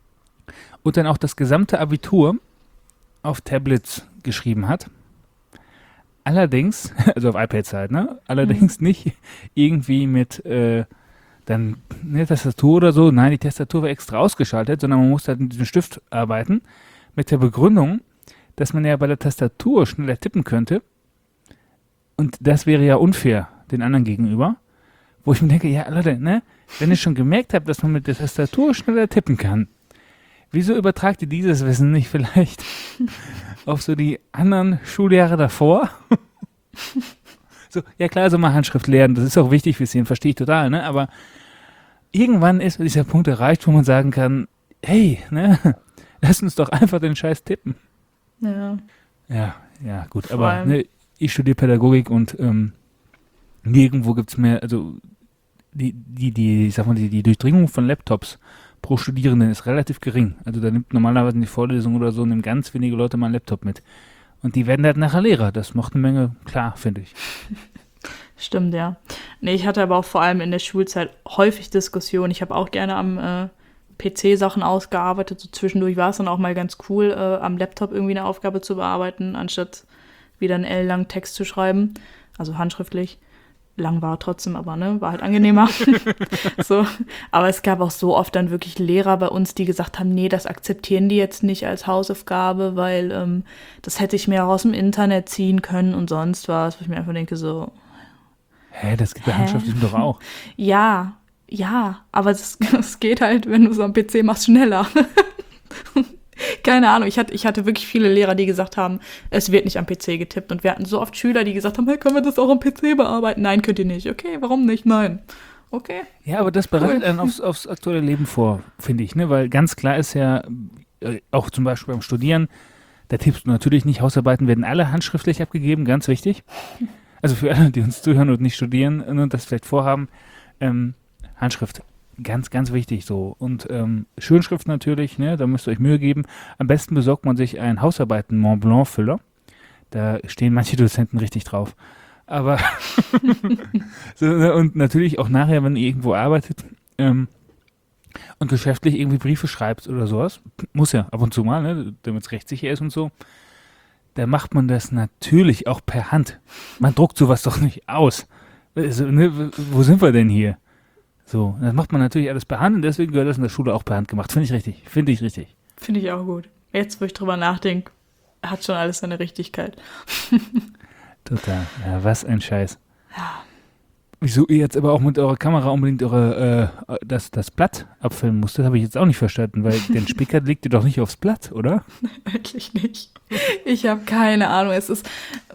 Und dann auch das gesamte Abitur auf Tablets geschrieben hat. Allerdings, also auf iPads halt, ne? Allerdings nicht irgendwie mit dann eine Tastatur oder so. Nein, die Tastatur war extra ausgeschaltet, sondern man musste halt mit diesem Stift arbeiten. Mit der Begründung, dass man ja bei der Tastatur schneller tippen könnte. Und das wäre ja unfair den anderen gegenüber. Wo ich mir denke, ja Leute, ne? Wenn ihr schon gemerkt habt, dass man mit der Tastatur schneller tippen kann, wieso übertragt ihr dieses Wissen nicht vielleicht auf so die anderen Schuljahre davor? So, ja klar, so mal Handschrift lernen, das ist auch wichtig fürs Sehen, verstehe ich total, ne? Aber irgendwann ist dieser Punkt erreicht, wo man sagen kann, hey, ne? Lass uns doch einfach den Scheiß tippen. Ja. Ja, gut, aber ne, ich studiere Pädagogik und nirgendwo gibt es mehr, also ich sag mal, die Durchdringung von Laptops pro Studierenden ist relativ gering. Also da nimmt normalerweise in die Vorlesung oder so, nehmen ganz wenige Leute mal einen Laptop mit. Und die werden halt nachher Lehrer. Das macht eine Menge klar, finde ich. Stimmt, ja. Nee, ich hatte aber auch vor allem in der Schulzeit häufig Diskussionen. Ich habe auch gerne am PC Sachen ausgearbeitet. So zwischendurch war es dann auch mal ganz cool, am Laptop irgendwie eine Aufgabe zu bearbeiten, anstatt wieder einen L-langen Text zu schreiben. Also handschriftlich. Lang war trotzdem, aber ne, war halt angenehmer. So. Aber es gab auch so oft dann wirklich Lehrer bei uns, die gesagt haben, nee, das akzeptieren die jetzt nicht als Hausaufgabe, weil das hätte ich mir auch aus dem Internet ziehen können und sonst was. Wo ich mir einfach denke so, Das geht bei Handschriftlichen doch auch. ja, aber das geht halt, wenn du es am PC machst, schneller. Keine Ahnung, ich hatte wirklich viele Lehrer, die gesagt haben, es wird nicht am PC getippt. Und wir hatten so oft Schüler, die gesagt haben, hey, können wir das auch am PC bearbeiten? Nein, könnt ihr nicht. Okay, warum nicht? Nein. Okay. Ja, aber das bereitet einen aufs aktuelle Leben vor, finde ich, ne? Weil ganz klar ist ja, auch zum Beispiel beim Studieren, da tippst du natürlich nicht, Hausarbeiten werden alle handschriftlich abgegeben, ganz wichtig. Also für alle, die uns zuhören und nicht studieren und das vielleicht vorhaben, Handschrift, ganz, ganz wichtig so. Und Schönschrift natürlich, ne, da müsst ihr euch Mühe geben. Am besten besorgt man sich einen Hausarbeiten Mont Blanc Füller. Da stehen manche Dozenten richtig drauf. Aber so, ne, und natürlich auch nachher, wenn ihr irgendwo arbeitet und geschäftlich irgendwie Briefe schreibt oder sowas, muss ja ab und zu mal, ne, damit es rechtssicher ist und so, da macht man das natürlich auch per Hand. Man druckt sowas doch nicht aus. Also, ne, wo sind wir denn hier? So, das macht man natürlich alles per Hand und deswegen gehört das in der Schule auch per Hand gemacht. Finde ich richtig. Finde ich auch gut. Jetzt, wo ich drüber nachdenke, hat schon alles seine Richtigkeit. Total. Ja, was ein Scheiß. Ja. Wieso ihr jetzt aber auch mit eurer Kamera unbedingt das Blatt abfilmen musstet, habe ich jetzt auch nicht verstanden, weil den Spicker legt ihr doch nicht aufs Blatt, oder? Wirklich nicht. Ich habe keine Ahnung. Es ist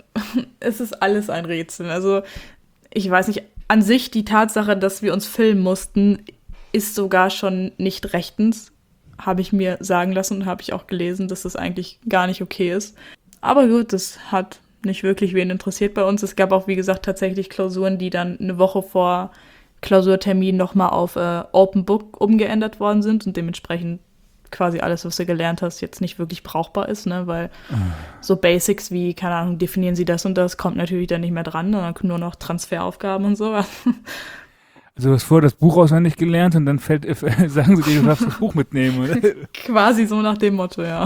alles ein Rätsel. Also, ich weiß nicht, an sich die Tatsache, dass wir uns filmen mussten, ist sogar schon nicht rechtens, habe ich mir sagen lassen und habe ich auch gelesen, dass das eigentlich gar nicht okay ist. Aber gut, das hat nicht wirklich wen interessiert bei uns. Es gab auch, wie gesagt, tatsächlich Klausuren, die dann eine Woche vor Klausurtermin nochmal auf Open Book umgeändert worden sind und dementsprechend quasi alles, was du gelernt hast, jetzt nicht wirklich brauchbar ist, ne, weil so Basics wie, keine Ahnung, definieren sie das und das, kommt natürlich dann nicht mehr dran, sondern nur noch Transferaufgaben und sowas. Also du hast vorher das Buch auswendig gelernt und dann sagen sie dir, du darfst das Buch mitnehmen, oder? Quasi so nach dem Motto, ja.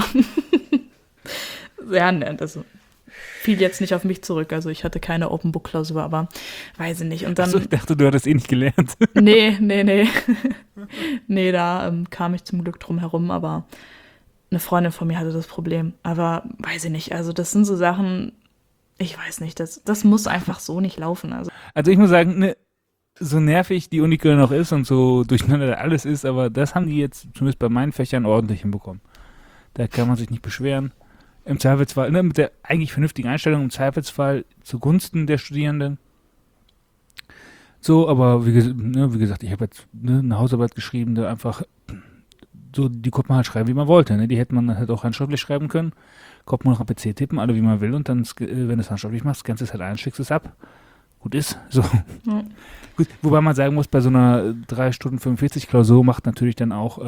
Ja, also fiel jetzt nicht auf mich zurück, also ich hatte keine Open-Book-Klausur, aber weiß ich nicht. Und dann, Achso, ich dachte, du hattest nicht gelernt. Nee. Nee, da kam ich zum Glück drum herum, aber eine Freundin von mir hatte das Problem. Aber weiß ich nicht, also das sind so Sachen, ich weiß nicht, das muss einfach so nicht laufen. Also ich muss sagen, ne, so nervig die Uni Köln auch ist und so durcheinander alles ist, aber das haben die jetzt zumindest bei meinen Fächern ordentlich hinbekommen. Da kann man sich nicht beschweren. Im Zweifelsfall, ne, mit der eigentlich vernünftigen Einstellung, im Zweifelsfall zugunsten der Studierenden. So, aber wie gesagt, ich habe jetzt eine Hausarbeit geschrieben, da einfach so, die konnte man halt schreiben, wie man wollte. Ne? Die hätte man halt auch handschriftlich schreiben können. Konnte man noch am PC tippen, alle wie man will und dann, wenn du es handschriftlich machst, scannst es halt ein, schickst es ab. Gut ist. So. Ja. Gut, wobei man sagen muss, bei so einer 3 Stunden 45 Klausur macht natürlich dann auch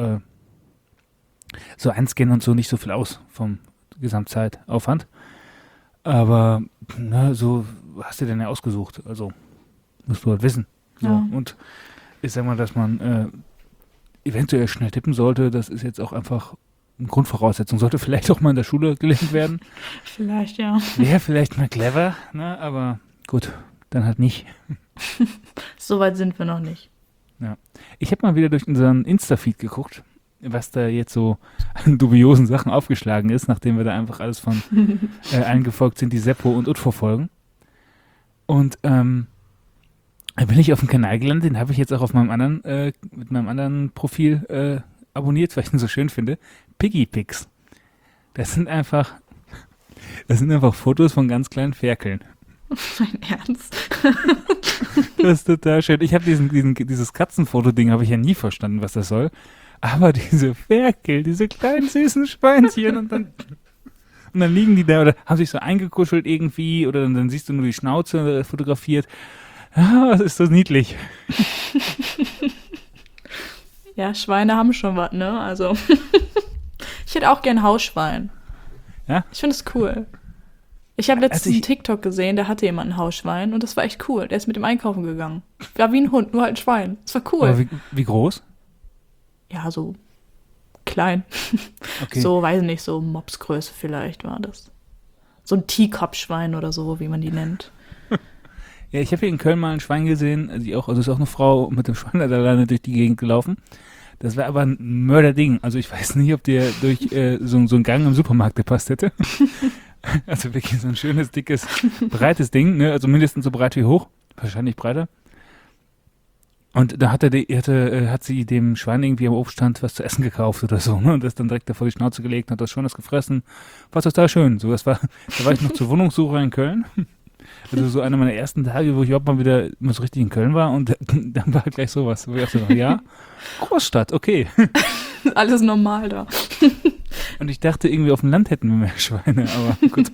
so Einscannen und so nicht so viel aus vom Gesamtzeitaufwand. Aber so hast du denn ja ausgesucht. Also musst du halt wissen. So. Ja. Und ich sag mal, dass man eventuell schnell tippen sollte, das ist jetzt auch einfach eine Grundvoraussetzung. Sollte vielleicht auch mal in der Schule gelernt werden. Vielleicht, ja. Wäre vielleicht mal clever, ne? Aber gut, dann halt nicht. So weit sind wir noch nicht. Ja. Ich habe mal wieder durch unseren Insta-Feed geguckt, was da jetzt so an dubiosen Sachen aufgeschlagen ist, nachdem wir da einfach alles von allen gefolgt sind, die Seppo und Utfo folgen. Und da bin ich auf dem Kanal gelandet, den habe ich jetzt auch auf meinem anderen, mit meinem anderen Profil abonniert, weil ich ihn so schön finde. Piggy Pics. Das sind einfach Fotos von ganz kleinen Ferkeln. Mein Ernst? Das ist total schön. Ich habe dieses Katzenfoto-Ding habe ich ja nie verstanden, was das soll. Aber diese Ferkel, diese kleinen süßen Schweinchen und dann liegen die da oder haben sich so eingekuschelt irgendwie oder dann siehst du nur die Schnauze fotografiert. Ah, das ist so niedlich. Ja, Schweine haben schon was, ne? Also, ich hätte auch gern Hausschwein. Ja? Ich finde es cool. Ich habe letztens Also einen TikTok gesehen, da hatte jemand ein Hausschwein und das war echt cool. Der ist mit dem einkaufen gegangen. War wie ein Hund, nur halt ein Schwein. Das war cool. Aber wie groß? Ja, so klein. Okay. So, weiß nicht, so Mopsgröße vielleicht war das. So ein Teacup-Schwein oder so, wie man die nennt. Ja, ich habe hier in Köln mal ein Schwein gesehen, also ist auch eine Frau mit dem Schwein da alleine durch die Gegend gelaufen. Das war aber ein Mörderding. Also ich weiß nicht, ob der durch so einen Gang im Supermarkt gepasst hätte. Also wirklich so ein schönes, dickes, breites Ding, ne? Also mindestens so breit wie hoch, wahrscheinlich breiter. Und da hat sie dem Schwein irgendwie am Obststand was zu essen gekauft oder so, ne? Und das dann direkt da vor die Schnauze gelegt, hat das Schönes gefressen. War total schön. So, da war ich noch zur Wohnungssuche in Köln. Also so einer meiner ersten Tage, wo ich überhaupt mal wieder so richtig in Köln war und dann war halt gleich sowas, wo ich auch so, ja, Großstadt, okay. Alles normal da. Und ich dachte irgendwie auf dem Land hätten wir mehr Schweine, aber gut.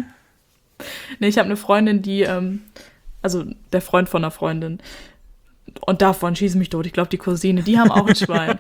Nee, ich habe eine Freundin, die, also der Freund von einer Freundin, und davon schießen mich tot, ich glaube die Cousine, die haben auch ein Schwein.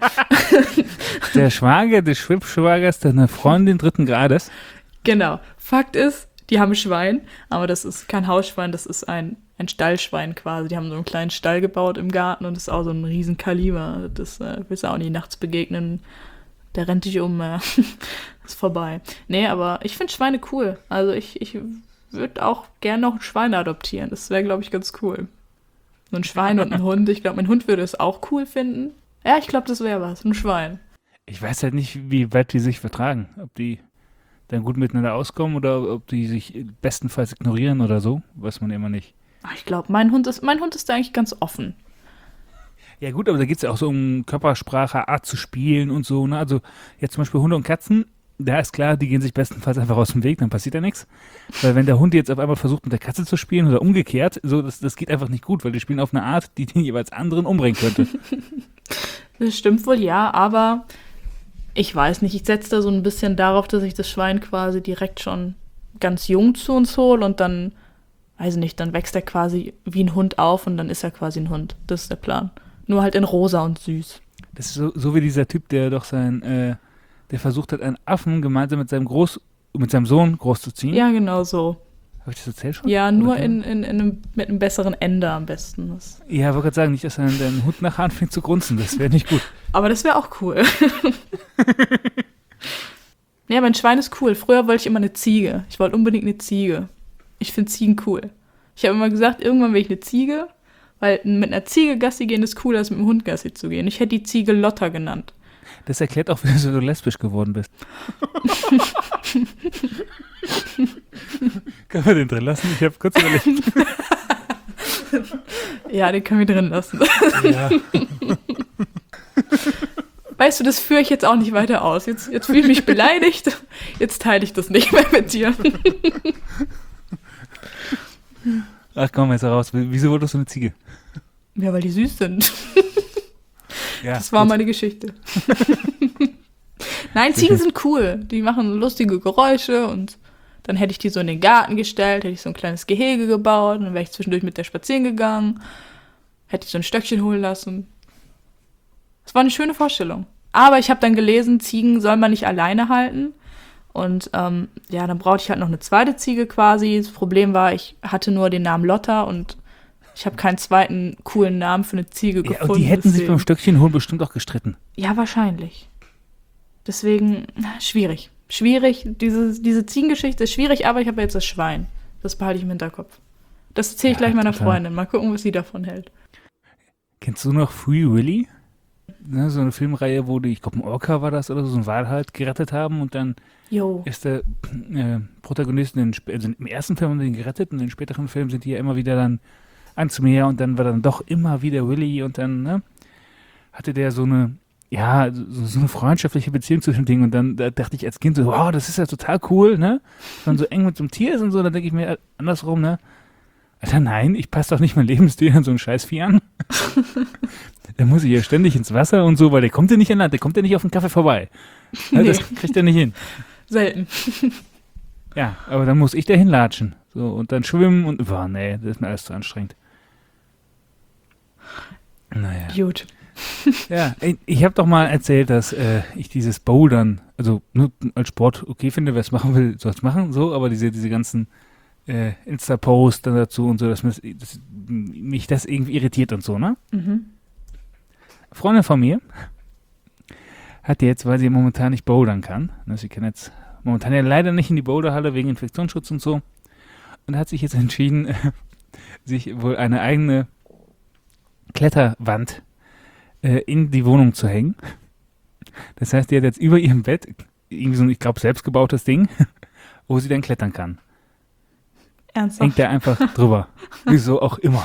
Der Schwager des Schwibschwagers deiner Freundin 3. Grades. Genau. Fakt ist, die haben ein Schwein, aber das ist kein Hausschwein, das ist ein Stallschwein quasi. Die haben so einen kleinen Stall gebaut im Garten und das ist auch so ein riesen Kaliber. Das willst du auch nie nachts begegnen. Der rennt dich um, ist vorbei. Nee, aber ich finde Schweine cool. Also ich würde auch gerne noch ein Schwein adoptieren. Das wäre, glaube ich, ganz cool. So ein Schwein und ein Hund. Ich glaube, mein Hund würde es auch cool finden. Ja, ich glaube, das wäre was. Ein Schwein. Ich weiß halt nicht, wie weit die sich vertragen. Ob die dann gut miteinander auskommen oder ob die sich bestenfalls ignorieren oder so. Weiß man immer nicht. Ach, ich glaube, mein Hund ist da eigentlich ganz offen. Ja gut, aber da geht es ja auch so um Körpersprache, Art zu spielen und so. Ne? Also jetzt zum Beispiel Hunde und Katzen, da ist klar, die gehen sich bestenfalls einfach aus dem Weg, dann passiert ja nichts. Weil wenn der Hund jetzt auf einmal versucht, mit der Katze zu spielen oder umgekehrt, so das geht einfach nicht gut, weil die spielen auf eine Art, die den jeweils anderen umbringen könnte. Das stimmt wohl, ja, aber ich weiß nicht, ich setze da so ein bisschen darauf, dass ich das Schwein quasi direkt schon ganz jung zu uns hole und dann, weiß ich nicht, dann wächst er quasi wie ein Hund auf und dann ist er quasi ein Hund. Das ist der Plan. Nur halt in rosa und süß. Das ist so wie dieser Typ, der doch der versucht hat, einen Affen gemeinsam mit seinem Sohn großzuziehen. Ja, genau so. Habe ich das erzählt schon? Ja, nur mit einem besseren Ende am besten. Ja, wollte gerade sagen, nicht, dass dein Hund nachher anfängt zu grunzen. Das wäre nicht gut. Aber das wäre auch cool. Ja, mein Schwein ist cool. Früher wollte ich immer eine Ziege. Ich wollte unbedingt eine Ziege. Ich finde Ziegen cool. Ich habe immer gesagt, irgendwann will ich eine Ziege, weil mit einer Ziege Gassi gehen ist cooler, als mit einem Hund Gassi zu gehen. Ich hätte die Ziege Lotta genannt. Das erklärt auch, wie du so lesbisch geworden bist. Können wir den drin lassen? Ich habe kurz überlegt. Ja, den können wir drin lassen. Ja. Weißt du, das führe ich jetzt auch nicht weiter aus. Jetzt fühle ich mich beleidigt. Jetzt teile ich das nicht mehr mit dir. Ach komm, jetzt raus. Wieso wurdest du eine Ziege? Ja, weil die süß sind. Ja, das war gut. meine Geschichte. Nein, Ziegen sind cool. Die machen lustige Geräusche und dann hätte ich die so in den Garten gestellt, hätte ich so ein kleines Gehege gebaut, dann wäre ich zwischendurch mit der spazieren gegangen, hätte ich so ein Stöckchen holen lassen. Das war eine schöne Vorstellung. Aber ich habe dann gelesen, Ziegen soll man nicht alleine halten. Und dann brauchte ich halt noch eine zweite Ziege quasi. Das Problem war, ich hatte nur den Namen Lotta und ich habe keinen zweiten coolen Namen für eine Ziege gefunden. Und die hätten sich deswegen. beim Stöckchen holen bestimmt auch gestritten. Ja, wahrscheinlich. Deswegen, schwierig. Schwierig. Diese Ziegengeschichte ist schwierig, aber ich habe jetzt das Schwein. Das behalte ich im Hinterkopf. Das erzähle ich gleich meiner total. Freundin. Mal gucken, was sie davon hält. Kennst du noch Free Willy? Ne, so eine Filmreihe, wo ich glaube, ein Orca war das oder so ein Wal halt gerettet haben und dann Jo. ist der Protagonist, also im ersten Film haben sie ihn gerettet und in den späteren Filmen sind die ja immer wieder dann ans Meer und dann war dann doch immer wieder Willy und dann hatte der so eine freundschaftliche Beziehung zu dem Ding und dann da dachte ich als Kind so, wow, das ist ja total cool, ne? Wenn man so eng mit so einem Tier ist und so, dann denke ich mir andersrum, ne? Alter, nein, ich passe doch nicht mein Lebensstil an so ein Scheißvieh an. Da muss ich ja ständig ins Wasser und so, weil der kommt ja nicht an Land, der kommt ja nicht auf den Kaffee vorbei. Ja, das kriegt er nicht hin. Selten. Ja, aber dann muss ich da hinlatschen. So, und dann schwimmen und, nee, das ist mir alles zu anstrengend. Naja. Gut. Ja, ich habe doch mal erzählt, dass ich dieses Bouldern, also nur als Sport okay finde, wer es machen will, soll es machen, so, aber diese ganzen Insta-Posts dann dazu und so, dass mich das irgendwie irritiert und so, ne? Mhm. Freundin von mir hat jetzt, weil sie momentan nicht bouldern kann, ne, sie kann jetzt momentan ja leider nicht in die Boulderhalle wegen Infektionsschutz und so, und hat sich jetzt entschieden, sich wohl eine eigene Kletterwand in die Wohnung zu hängen. Das heißt, die hat jetzt über ihrem Bett irgendwie so ein, ich glaube, selbstgebautes Ding, wo sie dann klettern kann. Ernsthaft? Hängt da einfach drüber. Wieso auch immer.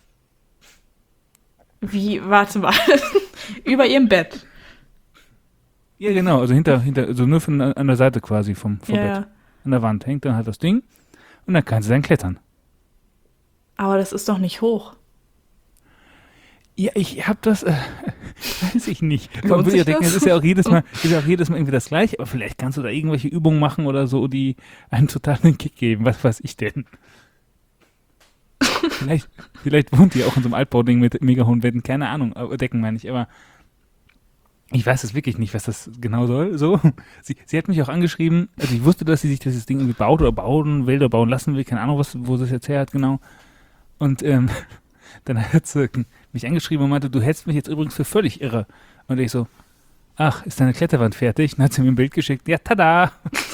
Wie, warte mal. Über ihrem Bett. Ja, genau, also hinter also nur an der Seite quasi vom Ja, Bett. ja. An der Wand hängt dann halt das Ding und dann kann sie dann klettern. Aber das ist doch nicht hoch. Ja, ich habe das, weiß ich nicht. Lohnt Man würde ja sich denken, das? es ist ja auch jedes Mal irgendwie das Gleiche, aber vielleicht kannst du da irgendwelche Übungen machen oder so, die einen totalen Kick geben. Was weiß ich denn? Vielleicht wohnt die auch in so einem Altbauding mit mega hohen Betten, keine Ahnung, Decken meine ich, aber ich weiß es wirklich nicht, was das genau soll. So. Sie hat mich auch angeschrieben, also ich wusste, dass sie sich dieses Ding irgendwie baut oder bauen will oder bauen lassen will, keine Ahnung, wo sie es jetzt her hat genau. Und dann hat sie mich angeschrieben und meinte, du hältst mich jetzt übrigens für völlig irre. Und ich so, ach, ist deine Kletterwand fertig? Dann hat sie mir ein Bild geschickt, ja, tada!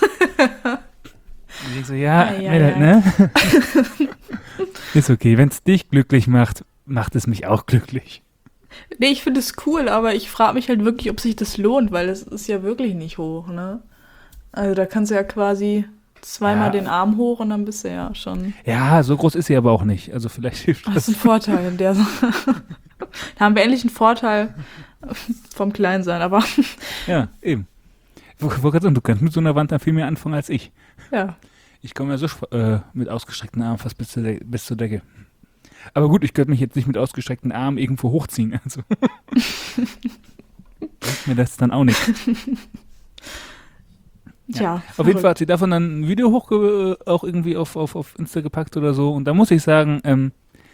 Und ich so, ja, Mädel, ne? Ist okay, wenn es dich glücklich macht, macht es mich auch glücklich. Nee, ich finde es cool, aber ich frage mich halt wirklich, ob sich das lohnt, weil es ist ja wirklich nicht hoch, ne? Also da kannst du ja quasi zweimal den Arm hoch und dann bist du ja schon... Ja, so groß ist sie aber auch nicht. Also vielleicht hilft Das das. ist ein Vorteil in der Sache. Da haben wir endlich einen Vorteil vom Kleinsein, aber Ja, eben. Ich wollte gerade sagen, du kannst mit so einer Wand dann viel mehr anfangen als ich. ja. Ich komme ja so mit ausgestreckten Armen fast bis zur Decke. Aber gut, ich könnte mich jetzt nicht mit ausgestreckten Armen irgendwo hochziehen. Also. Bringt mir das dann auch nicht. Ja, Auf jeden Fall hat sie davon dann ein Video auch irgendwie auf Insta gepackt oder so. Und da muss ich sagen,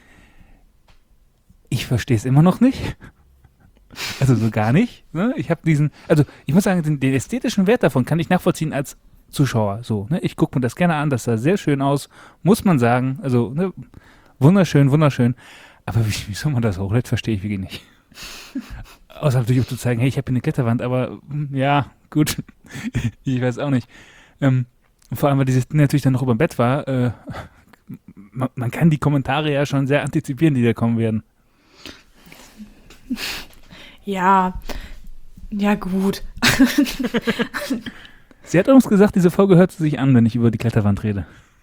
ich verstehe es immer noch nicht. Also so gar nicht. Ne? Ich habe ich muss sagen, den ästhetischen Wert davon kann ich nachvollziehen als Zuschauer. So, ne? Ich gucke mir das gerne an, das sah sehr schön aus, muss man sagen. Also, ne? Wunderschön, wunderschön. Aber wie soll man das hochlädt, verstehe ich wirklich nicht. Außer natürlich, um zu zeigen, hey, ich habe hier eine Kletterwand, aber ja, gut. Ich weiß auch nicht. Vor allem, weil dieses Ding natürlich dann noch über dem Bett war, man kann die Kommentare ja schon sehr antizipieren, die da kommen werden. Ja, gut. Sie hat uns gesagt, diese Folge hört sie sich an, wenn ich über die Kletterwand rede.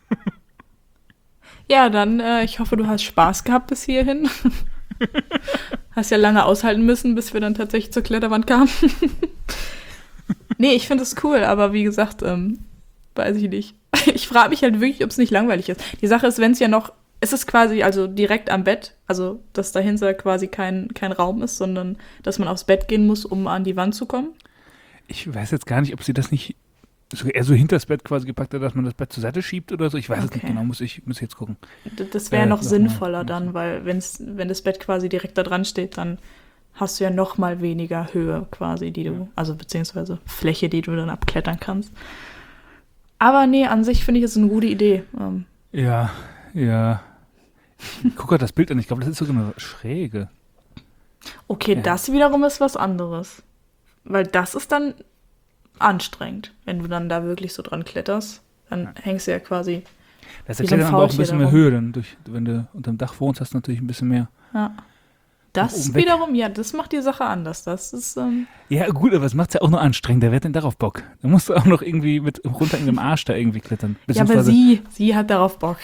Ja, dann, ich hoffe, du hast Spaß gehabt bis hierhin. Hast ja lange aushalten müssen, bis wir dann tatsächlich zur Kletterwand kamen. Nee, ich finde es cool, aber wie gesagt, weiß ich nicht. Ich frage mich halt wirklich, ob es nicht langweilig ist. Die Sache ist, wenn es ja noch, es ist quasi also direkt am Bett, also dass dahinter quasi kein Raum ist, sondern dass man aufs Bett gehen muss, um an die Wand zu kommen. Ich weiß jetzt gar nicht, ob sie das nicht eher so hinter das Bett quasi gepackt hat, dass man das Bett zur Seite schiebt oder so. Ich weiß es nicht genau, muss ich jetzt gucken. Das wäre noch noch sinnvoller mal. dann, weil wenn das Bett quasi direkt da dran steht, dann hast du ja noch mal weniger Höhe quasi, die du, also beziehungsweise Fläche, die du dann abklettern kannst. Aber nee, an sich finde ich es eine gute Idee. Ja. Ich gucke gerade das Bild an, ich glaube, das ist sogar eine Schräge. Okay, Ja. Das wiederum ist was anderes. Weil das ist dann anstrengend, wenn du dann da wirklich so dran kletterst. Dann hängst du ja quasi. Das Wie so ein erklärt aber auch ein Faultier bisschen mehr darum. Höhe, dann wenn du unterm Dach wohnst, hast du natürlich ein bisschen mehr. Ja. Nach Das oben weg. wiederum, ja, das macht die Sache anders. Das ist, Ja, gut, aber es macht es ja auch nur anstrengender. Wer hat denn darauf Bock? Da musst du auch noch irgendwie mit runter in dem Arsch da irgendwie klettern. ja, aber sie hat darauf Bock.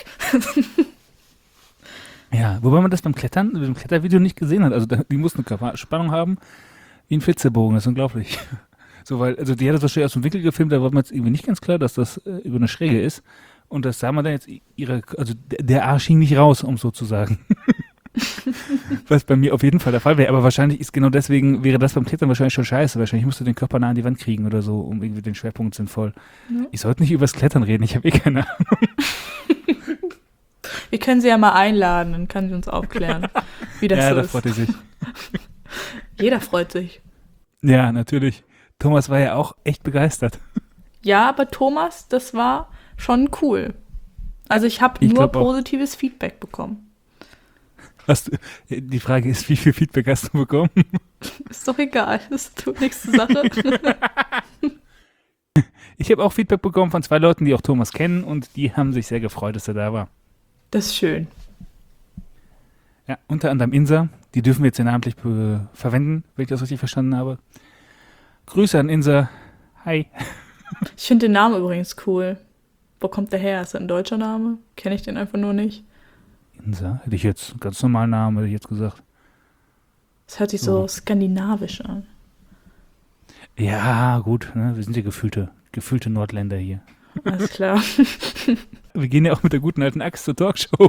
Ja, wobei man das beim Klettervideo nicht gesehen hat. Also die mussten eine Körperspannung haben wie ein Flitzebogen. Das ist unglaublich. So, weil, also die hat das wahrscheinlich aus dem Winkel gefilmt, da war mir jetzt irgendwie nicht ganz klar, dass das über eine Schräge ist. Und das sah man dann jetzt also der Arsch hing nicht raus, um so zu sagen. Was bei mir auf jeden Fall der Fall wäre. Aber wahrscheinlich ist genau deswegen, wäre das beim Klettern wahrscheinlich schon scheiße. Wahrscheinlich musst du den Körper nah an die Wand kriegen oder so, um irgendwie den Schwerpunkt sinnvoll. Ja. Ich sollte nicht übers Klettern reden, ich habe keine Ahnung. Wir können sie ja mal einladen, dann kann sie uns aufklären. wie das Ja, so da ist. freut er sich. Jeder freut sich. Ja, natürlich. Thomas war ja auch echt begeistert. Ja, aber Thomas, das war schon cool. Also ich habe Ich nur glaub auch. positives Feedback bekommen. Die Frage ist, wie viel Feedback hast du bekommen? Ist doch egal, das tut nichts zur Sache. Ich habe auch Feedback bekommen von 2 Leuten, die auch Thomas kennen und die haben sich sehr gefreut, dass er da war. Das ist schön. Ja, unter anderem Insa, die dürfen wir jetzt hier namentlich verwenden, wenn ich das richtig verstanden habe. Grüße an Insa. Hi. Ich finde den Namen übrigens cool. Wo kommt der her? Ist das ein deutscher Name? Kenne ich den einfach nur nicht. Insa, hätte ich jetzt ganz normalen Namen, hätte ich jetzt gesagt. Das hört sich so skandinavisch an. Ja, gut, ne? Wir sind ja gefühlte Nordländer hier. Alles klar. Wir gehen ja auch mit der guten alten Axt zur Talkshow.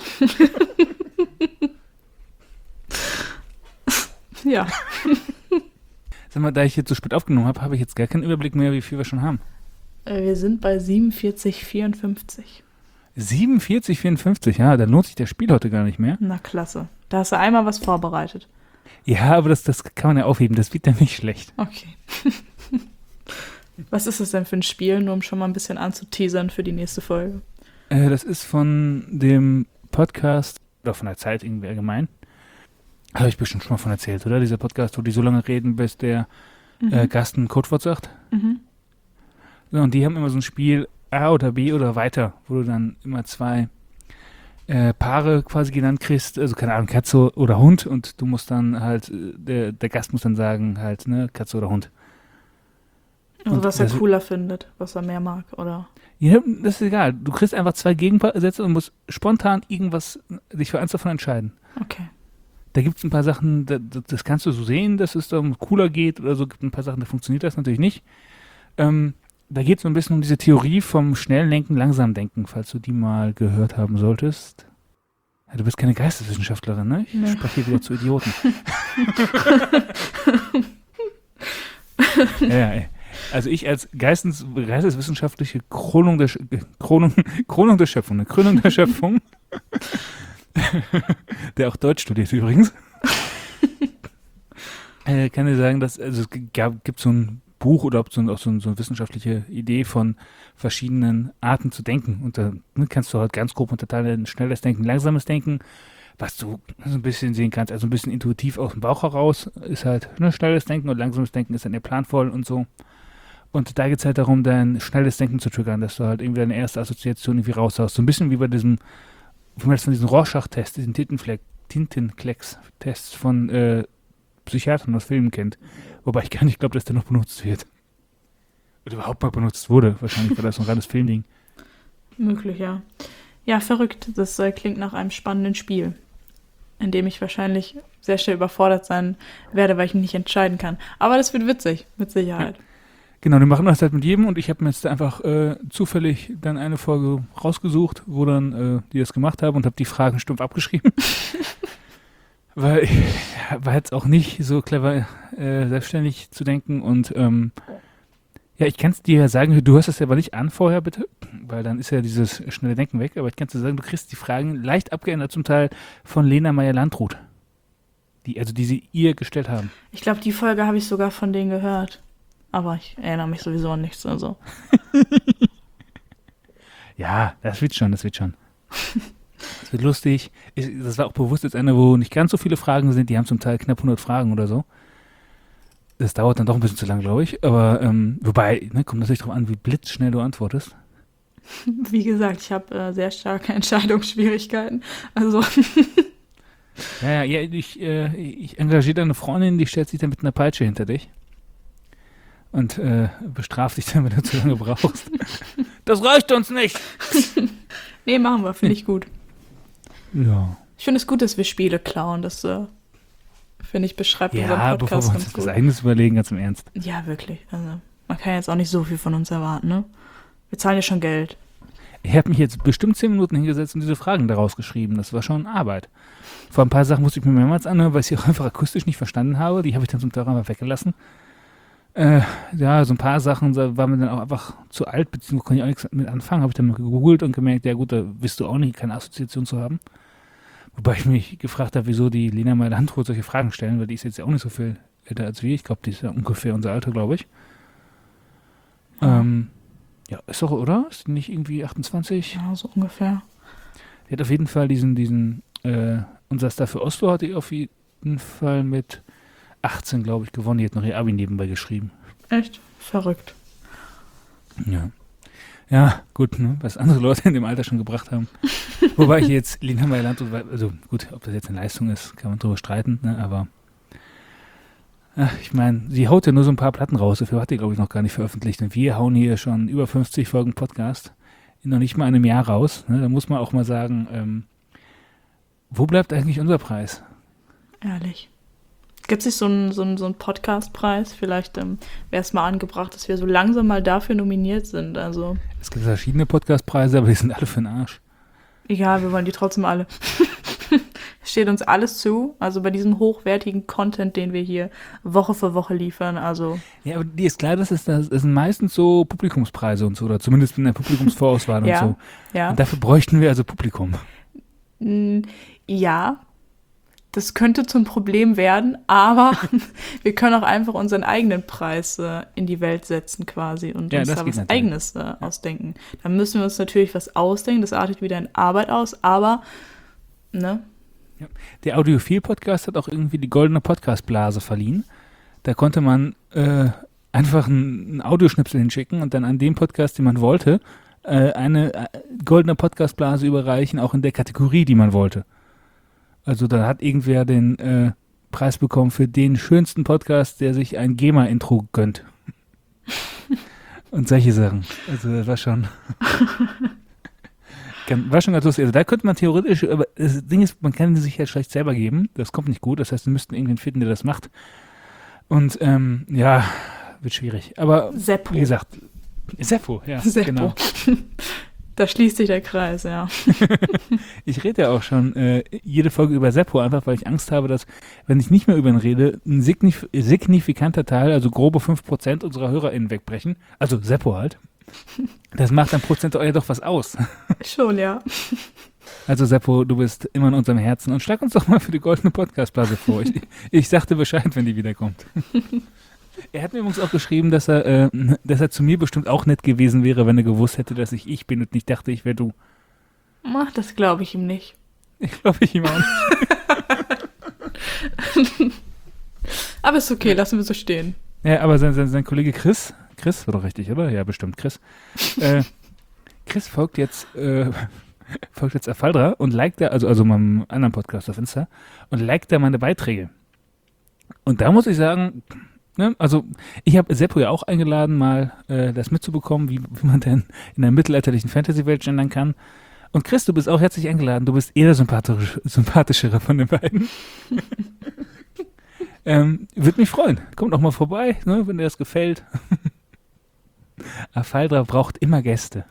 Ja. Sag mal, da ich jetzt so spät aufgenommen habe, habe ich jetzt gar keinen Überblick mehr, wie viel wir schon haben. Wir sind bei 47,54. 47,54, ja, da lohnt sich das Spiel heute gar nicht mehr. Na klasse. Da hast du einmal was vorbereitet. Ja, aber das kann man ja aufheben, das wird dann nicht schlecht. Okay. Was ist das denn für ein Spiel, nur um schon mal ein bisschen anzuteasern für die nächste Folge? Das ist von dem Podcast, oder von der Zeit irgendwie allgemein. Habe ich bestimmt schon mal von erzählt, oder? Dieser Podcast, wo die so lange reden, bis der Gast ein Codewort sagt. Mhm. Ja, und die haben immer so ein Spiel A oder B oder weiter, wo du dann immer 2 Paare quasi genannt kriegst, also keine Ahnung, Katze oder Hund und du musst dann halt, der Gast muss dann sagen halt, ne, Katze oder Hund. Also Und was er das- cooler findet, was er mehr mag, oder? Ja, das ist egal. Du kriegst einfach 2 Gegensätze und musst spontan dich für eins davon entscheiden. Okay. Da gibt es ein paar Sachen, das kannst du so sehen, dass es dann cooler geht oder so. Gibt ein paar Sachen, da funktioniert das natürlich nicht. Da geht es so ein bisschen um diese Theorie vom schnellen Denken, langsam Denken, falls du die mal gehört haben solltest. Ja, du bist keine Geisteswissenschaftlerin, ne? Ich Nee. spreche hier wieder zu Idioten. Ja, ey. Also ich als geisteswissenschaftliche Krönung der Schöpfung, eine Krönung der Schöpfung, der auch Deutsch studiert übrigens, kann dir sagen, dass also es gibt so ein Buch oder auch so eine wissenschaftliche Idee von verschiedenen Arten zu denken. Und da kannst du halt ganz grob unterteilen, schnelles Denken, langsames Denken, was du so ein bisschen sehen kannst, also ein bisschen intuitiv aus dem Bauch heraus, ist halt schnelles Denken und langsames Denken ist dann eher planvoll und so. Und da geht es halt darum, dein schnelles Denken zu triggern, dass du halt irgendwie deine erste Assoziation irgendwie raushaust. So ein bisschen wie bei diesem, wie man das von diesem Rorschach-Test, diesen Tintenklecks-Tests von Psychiatern aus Filmen kennt. Wobei ich gar nicht glaube, dass der noch benutzt wird. Oder überhaupt mal benutzt wurde. Wahrscheinlich war das so ein reines Filmding. Möglich, ja. Ja, verrückt. Das klingt nach einem spannenden Spiel, in dem ich wahrscheinlich sehr schnell überfordert sein werde, weil ich mich nicht entscheiden kann. Aber das wird witzig, mit Sicherheit. Genau, die machen das halt mit jedem und ich habe mir jetzt einfach zufällig dann eine Folge rausgesucht, wo dann die das gemacht haben und habe die Fragen stumpf abgeschrieben. Weil ich war jetzt auch nicht so clever, selbstständig zu denken und ja, ich kann es dir ja sagen, du hörst das ja aber nicht an vorher, bitte, weil dann ist ja dieses schnelle Denken weg, aber ich kann es dir sagen, du kriegst die Fragen leicht abgeändert zum Teil von Lena Meyer-Landrut, die sie ihr gestellt haben. Ich glaube, die Folge habe ich sogar von denen gehört. Aber ich erinnere mich sowieso an nichts. Also. Ja, das wird schon. Das wird lustig. Das war auch bewusst jetzt eine, wo nicht ganz so viele Fragen sind. Die haben zum Teil knapp 100 Fragen oder so. Das dauert dann doch ein bisschen zu lang, glaube ich. Aber wobei, kommt natürlich darauf an, wie blitzschnell du antwortest. Wie gesagt, ich habe sehr starke Entscheidungsschwierigkeiten. Also. Ja, ich engagiere deine Freundin, die stellt sich dann mit einer Peitsche hinter dich. Und bestraft dich dann, wenn du zu lange brauchst. Das reicht uns nicht! Nee, machen wir. Finde ich gut. Ja. Ich finde es gut, dass wir Spiele klauen. Das, finde ich, beschreibt unseren Ja, bevor Podcast wir uns ganz was gut. Eigenes überlegen, ganz im Ernst. Ja, wirklich. Also, man kann jetzt auch nicht so viel von uns erwarten, ne? Wir zahlen ja schon Geld. Ich habe mich jetzt bestimmt 10 Minuten hingesetzt und diese Fragen daraus geschrieben. Das war schon Arbeit. Vor ein paar Sachen musste ich mir mehrmals anhören, weil ich sie auch einfach akustisch nicht verstanden habe. Die habe ich dann zum Teil einfach weggelassen. Ja, so ein paar Sachen waren mir dann auch einfach zu alt, beziehungsweise konnte ich auch nichts mit anfangen. Habe ich dann mal gegoogelt und gemerkt, ja gut, da wirst du auch nicht, keine Assoziation zu haben. Wobei ich mich gefragt habe, wieso die Lena Meyer-Landrut solche Fragen stellen, weil die ist jetzt ja auch nicht so viel älter als wir. Ich glaube, die ist ja ungefähr unser Alter, glaube ich. Ja, ist doch, oder? Ist die nicht irgendwie 28? Ja, so ungefähr. Die hat auf jeden Fall unser Star für Oslo hat die auf jeden Fall mit 18, glaube ich, gewonnen. Die hat noch ihr Abi nebenbei geschrieben. Echt? Verrückt. Ja. Ja, gut, ne? Was andere Leute in dem Alter schon gebracht haben. Wobei ich jetzt Lena Meyer-Landrut, also gut, ob das jetzt eine Leistung ist, kann man drüber streiten, ne? Aber ich meine, sie haut ja nur so ein paar Platten raus, dafür hat die, glaube ich, noch gar nicht veröffentlicht. Und wir hauen hier schon über 50 Folgen Podcast in noch nicht mal einem Jahr raus. Ne? Da muss man auch mal sagen, wo bleibt eigentlich unser Preis? Ehrlich. Gibt es nicht so einen Podcast-Preis? Vielleicht wäre es mal angebracht, dass wir so langsam mal dafür nominiert sind. Also Es gibt verschiedene Podcast-Preise, aber die sind alle für den Arsch. egal, wir wollen die trotzdem alle. Es steht uns alles zu, also bei diesem hochwertigen Content, den wir hier Woche für Woche liefern, also Ja, aber dir ist klar, das sind meistens so Publikumspreise und so, oder zumindest in der Publikumsvorauswahl ja, und so. ja. Und dafür bräuchten wir also Publikum. Ja, das könnte zum Problem werden, aber wir können auch einfach unseren eigenen Preis in die Welt setzen quasi und Ja, uns das da geht was natürlich. Eigenes ausdenken. Dann müssen wir uns natürlich was ausdenken, das artet wieder in Arbeit aus, aber, ne? Der Audiophil-Podcast hat auch irgendwie die goldene Podcast-Blase verliehen. Da konnte man einfach einen Audioschnipsel hinschicken und dann an dem Podcast, den man wollte, eine goldene Podcast-Blase überreichen, auch in der Kategorie, die man wollte. Also da hat irgendwer den Preis bekommen für den schönsten Podcast, der sich ein GEMA-Intro gönnt. Und solche Sachen. Also das war schon... War schon ganz lustig. Also da könnte man theoretisch, aber das Ding ist, man kann sich ja schlecht selber geben. Das kommt nicht gut. Das heißt, wir müssten irgendwen finden, der das macht. Und ja, wird schwierig. Aber Seppo. wie gesagt, Seppo, ja, Seppo. genau. Da schließt sich der Kreis, ja. Ich rede ja auch schon jede Folge über Seppo, einfach weil ich Angst habe, dass, wenn ich nicht mehr über ihn rede, ein signifikanter Teil, also grobe 5% unserer HörerInnen wegbrechen. Also Seppo halt. Das macht dann prozentual doch was aus. Schon, ja. Also Seppo, du bist immer in unserem Herzen und schlag uns doch mal für die goldene Podcastblase vor. Ich sag dir Bescheid, wenn die wiederkommt. Er hat mir übrigens auch geschrieben, dass er zu mir bestimmt auch nett gewesen wäre, wenn er gewusst hätte, dass ich bin und nicht dachte, ich wäre du. Ach, das glaube ich ihm nicht. Ich glaube ich ihm auch nicht. Aber ist okay, lassen wir so stehen. Ja, aber sein Kollege Chris war doch richtig, oder? Ja, bestimmt, Chris. Chris folgt jetzt Afaldra und liked da, also meinem anderen Podcast auf Insta, und liked da meine Beiträge. Und da muss ich sagen, ne, also ich habe Seppo ja auch eingeladen, mal das mitzubekommen, wie man denn in der mittelalterlichen Fantasy-Welt gendern kann. Und Chris, du bist auch herzlich eingeladen, du bist eher der sympathischere von den beiden. Würde mich freuen. Kommt auch mal vorbei, ne, wenn dir das gefällt. Afaldra braucht immer Gäste.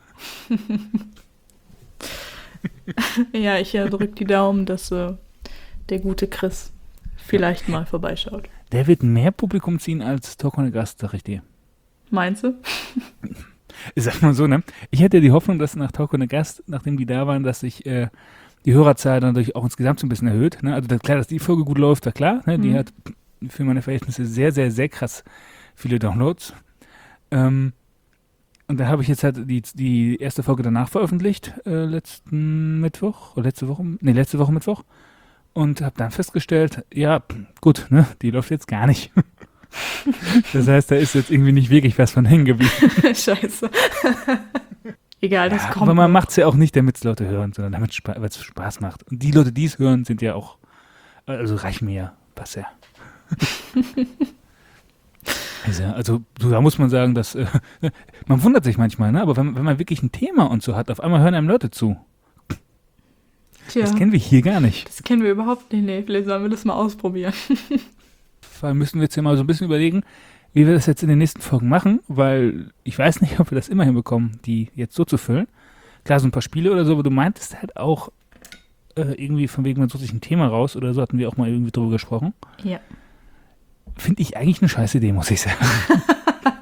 Ja, ich drücke die Daumen, dass der gute Chris vielleicht mal vorbeischaut. Der wird mehr Publikum ziehen als Talk ohne Gast, sag ich dir. Meinst du? Ich sag mal so, ne? Ich hätte die Hoffnung, dass nach Talk ohne Gast, nachdem die da waren, dass sich die Hörerzahl dann natürlich auch insgesamt so ein bisschen erhöht. Ne? Also klar, dass die Folge gut läuft, war klar. Ne? Die hat für meine Verhältnisse sehr, sehr, sehr krass viele Downloads. Und da habe ich jetzt halt die erste Folge danach veröffentlicht, letzte Woche Mittwoch. Und habe dann festgestellt, ja, gut, ne, die läuft jetzt gar nicht. Das heißt, da ist jetzt irgendwie nicht wirklich was von hängen geblieben. Scheiße. Egal, das kommt. Aber man macht es ja auch nicht, damit es Leute hören, sondern damit weil es Spaß macht. Und die Leute, die es hören, sind ja auch, also reichen mir ja, passt ja. Also da muss man sagen, dass man wundert sich manchmal, ne? Aber wenn man wirklich ein Thema und so hat, auf einmal hören einem Leute zu. Tja, Das kennen wir hier gar nicht. das kennen wir überhaupt nicht. Nee, vielleicht sollen wir das mal ausprobieren. Vor allem müssen wir jetzt hier mal so ein bisschen überlegen, wie wir das jetzt in den nächsten Folgen machen, weil ich weiß nicht, ob wir das immer hinbekommen, die jetzt so zu füllen. Klar, so ein paar Spiele oder so, aber du meintest halt auch irgendwie von wegen, man sucht sich ein Thema raus oder so, hatten wir auch mal irgendwie drüber gesprochen. Ja. Finde ich eigentlich eine scheiß Idee, muss ich sagen.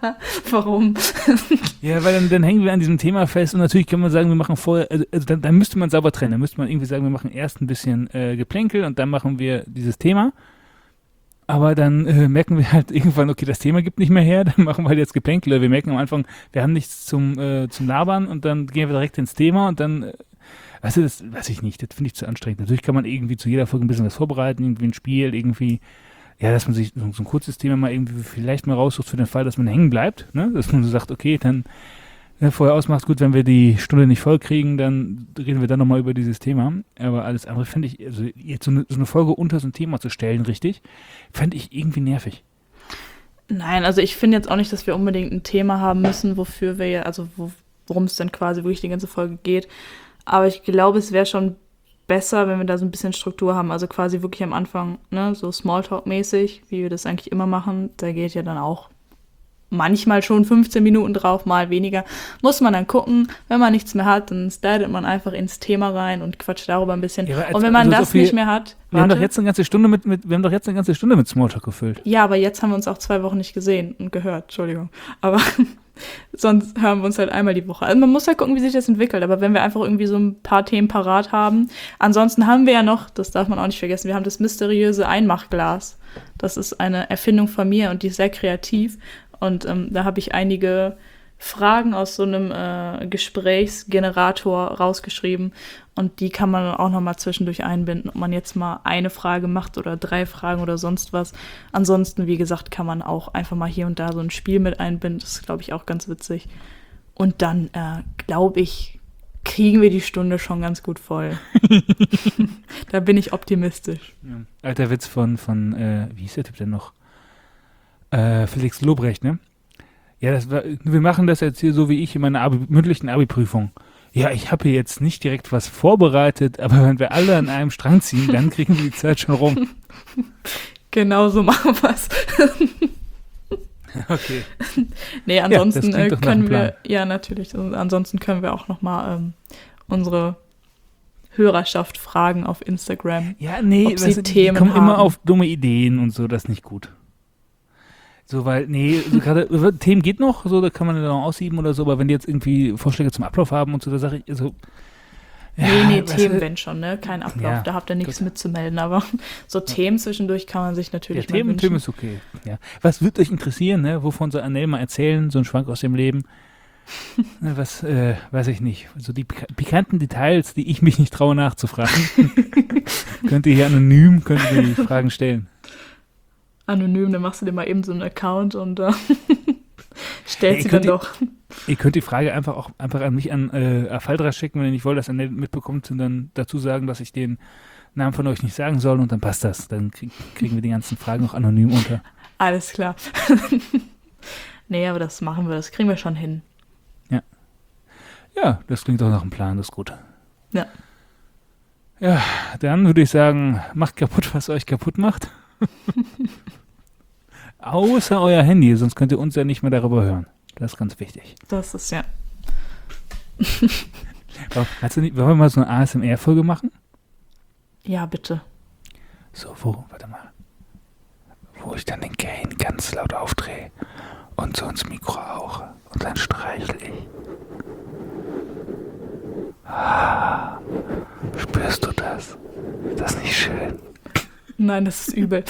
Warum? Ja, weil dann hängen wir an diesem Thema fest und natürlich kann man sagen, wir machen vorher, also dann müsste man sauber trennen. Dann müsste man irgendwie sagen, wir machen erst ein bisschen Geplänkel und dann machen wir dieses Thema. Aber dann merken wir halt irgendwann, okay, das Thema gibt nicht mehr her, dann machen wir halt jetzt Geplänkel. Wir merken am Anfang, wir haben nichts zum Labern und dann gehen wir direkt ins Thema und dann, weißt du, das weiß ich nicht, das finde ich zu anstrengend. Natürlich kann man irgendwie zu jeder Folge ein bisschen was vorbereiten, irgendwie ein Spiel, irgendwie, ja, dass man sich so ein kurzes Thema mal irgendwie vielleicht mal raussucht für den Fall, dass man hängen bleibt, ne? Dass man so sagt, okay, dann vorher ausmacht, gut, wenn wir die Stunde nicht voll kriegen, dann reden wir dann nochmal über dieses Thema. Aber alles andere finde ich, also jetzt so eine Folge unter so ein Thema zu stellen, richtig, fände ich irgendwie nervig. Nein, also ich finde jetzt auch nicht, dass wir unbedingt ein Thema haben müssen, wofür wir ja, also worum es dann quasi wirklich die ganze Folge geht. Aber ich glaube, es wäre schon besser, wenn wir da so ein bisschen Struktur haben. Also quasi wirklich am Anfang, ne, so Smalltalk-mäßig, wie wir das eigentlich immer machen. Da geht ja dann auch manchmal schon 15 Minuten drauf, mal weniger. Muss man dann gucken. Wenn man nichts mehr hat, dann slidet man einfach ins Thema rein und quatscht darüber ein bisschen. Ja, und wenn man das nicht mehr hat, wir haben doch jetzt eine ganze Stunde mit Smalltalk gefüllt. Ja, aber jetzt haben wir uns auch 2 Wochen nicht gesehen und gehört, Entschuldigung. Aber sonst hören wir uns halt einmal die Woche. Also man muss halt gucken, wie sich das entwickelt. Aber wenn wir einfach irgendwie so ein paar Themen parat haben. Ansonsten haben wir ja noch, das darf man auch nicht vergessen, wir haben das mysteriöse Einmachglas. Das ist eine Erfindung von mir und die ist sehr kreativ. Und da habe ich einige Fragen aus so einem Gesprächsgenerator rausgeschrieben. Und die kann man dann auch nochmal zwischendurch einbinden, ob man jetzt mal eine Frage macht oder 3 Fragen oder sonst was. Ansonsten, wie gesagt, kann man auch einfach mal hier und da so ein Spiel mit einbinden. Das ist, glaube ich, auch ganz witzig. Und dann, glaube ich, kriegen wir die Stunde schon ganz gut voll. Da bin ich optimistisch. Ja. Alter Witz von wie hieß der Typ denn noch? Felix Lobrecht, ne? Ja, wir machen das jetzt hier so wie ich in meiner mündlichen Abi-Prüfung. Ja, ich habe hier jetzt nicht direkt was vorbereitet, aber wenn wir alle an einem Strang ziehen, dann kriegen wir die Zeit schon rum. Genau so machen wir es. Okay. Nee, ansonsten können wir, ja natürlich, ansonsten können wir auch nochmal unsere Hörerschaft fragen auf Instagram. Ja, nee, ob sie Themen die kommen haben. immer auf dumme Ideen und so, das ist nicht gut. So, weil, nee, so gerade Themen geht noch, so, da kann man dann auch aussieben oder so, aber wenn die jetzt irgendwie Vorschläge zum Ablauf haben und so, da sage ich, also. Ja, nee, Themen wenn schon, ne? Kein Ablauf, ja, da habt ihr nichts mitzumelden, aber so Themen zwischendurch kann man sich natürlich mal wünschen. Themen ist okay, ja. Was würde euch interessieren, ne? Wovon soll Annelle mal erzählen, so ein Schwank aus dem Leben? Was, weiß ich nicht. So die pikanten Details, die ich mich nicht traue nachzufragen. Könnt ihr hier anonym, die Fragen stellen. Anonym, dann machst du dir mal eben so einen Account und stellst sie dann doch. Ihr könnt die Frage einfach an mich an Afaldra schicken, wenn ihr nicht wollt, dass er mitbekommt und dann dazu sagen, dass ich den Namen von euch nicht sagen soll und dann passt das. Dann kriegen wir die ganzen Fragen auch anonym unter. Alles klar. Nee, aber das machen wir, das kriegen wir schon hin. Ja. Ja, das klingt doch nach einem Plan, das ist gut. Ja. Ja, dann würde ich sagen, macht kaputt, was euch kaputt macht. Außer euer Handy, sonst könnt ihr uns ja nicht mehr darüber hören. Das ist ganz wichtig. Das ist ja. Wollen wir mal so eine ASMR-Folge machen? Ja, bitte. So, warte mal. Wo ich dann den Gain ganz laut aufdrehe und so ins Mikro hauche und dann streichle ich. Ah, spürst du das? Ist das nicht schön? Nein, das ist übel.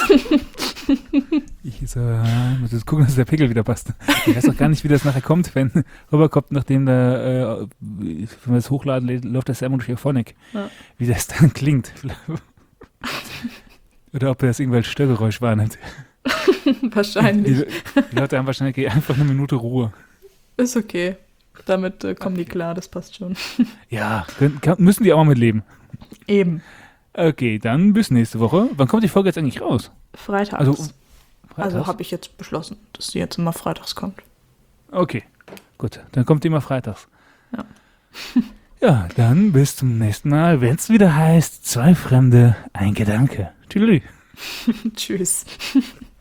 Ich muss jetzt gucken, dass der Pickel wieder passt. Ich weiß auch gar nicht, wie das nachher kommt, wenn rüberkommt, nachdem wenn wir es hochladen, läuft das Sound durch Phonic. Ja. Wie das dann klingt. Oder ob das irgendwelche Störgeräusch wahrnimmt. Wahrscheinlich. Die Leute haben wahrscheinlich einfach 1 Minute Ruhe. Ist okay. Damit kommen die klar, das passt schon. Ja, müssen die auch mal mit leben. Eben. Okay, dann bis nächste Woche. Wann kommt die Folge jetzt eigentlich raus? Freitags. Also habe ich jetzt beschlossen, dass sie jetzt immer freitags kommt. Okay, gut. Dann kommt die immer freitags. Ja. Ja, dann bis zum nächsten Mal, wenn es wieder heißt, 2 Fremde, ein Gedanke. Tschüss. Tschüss.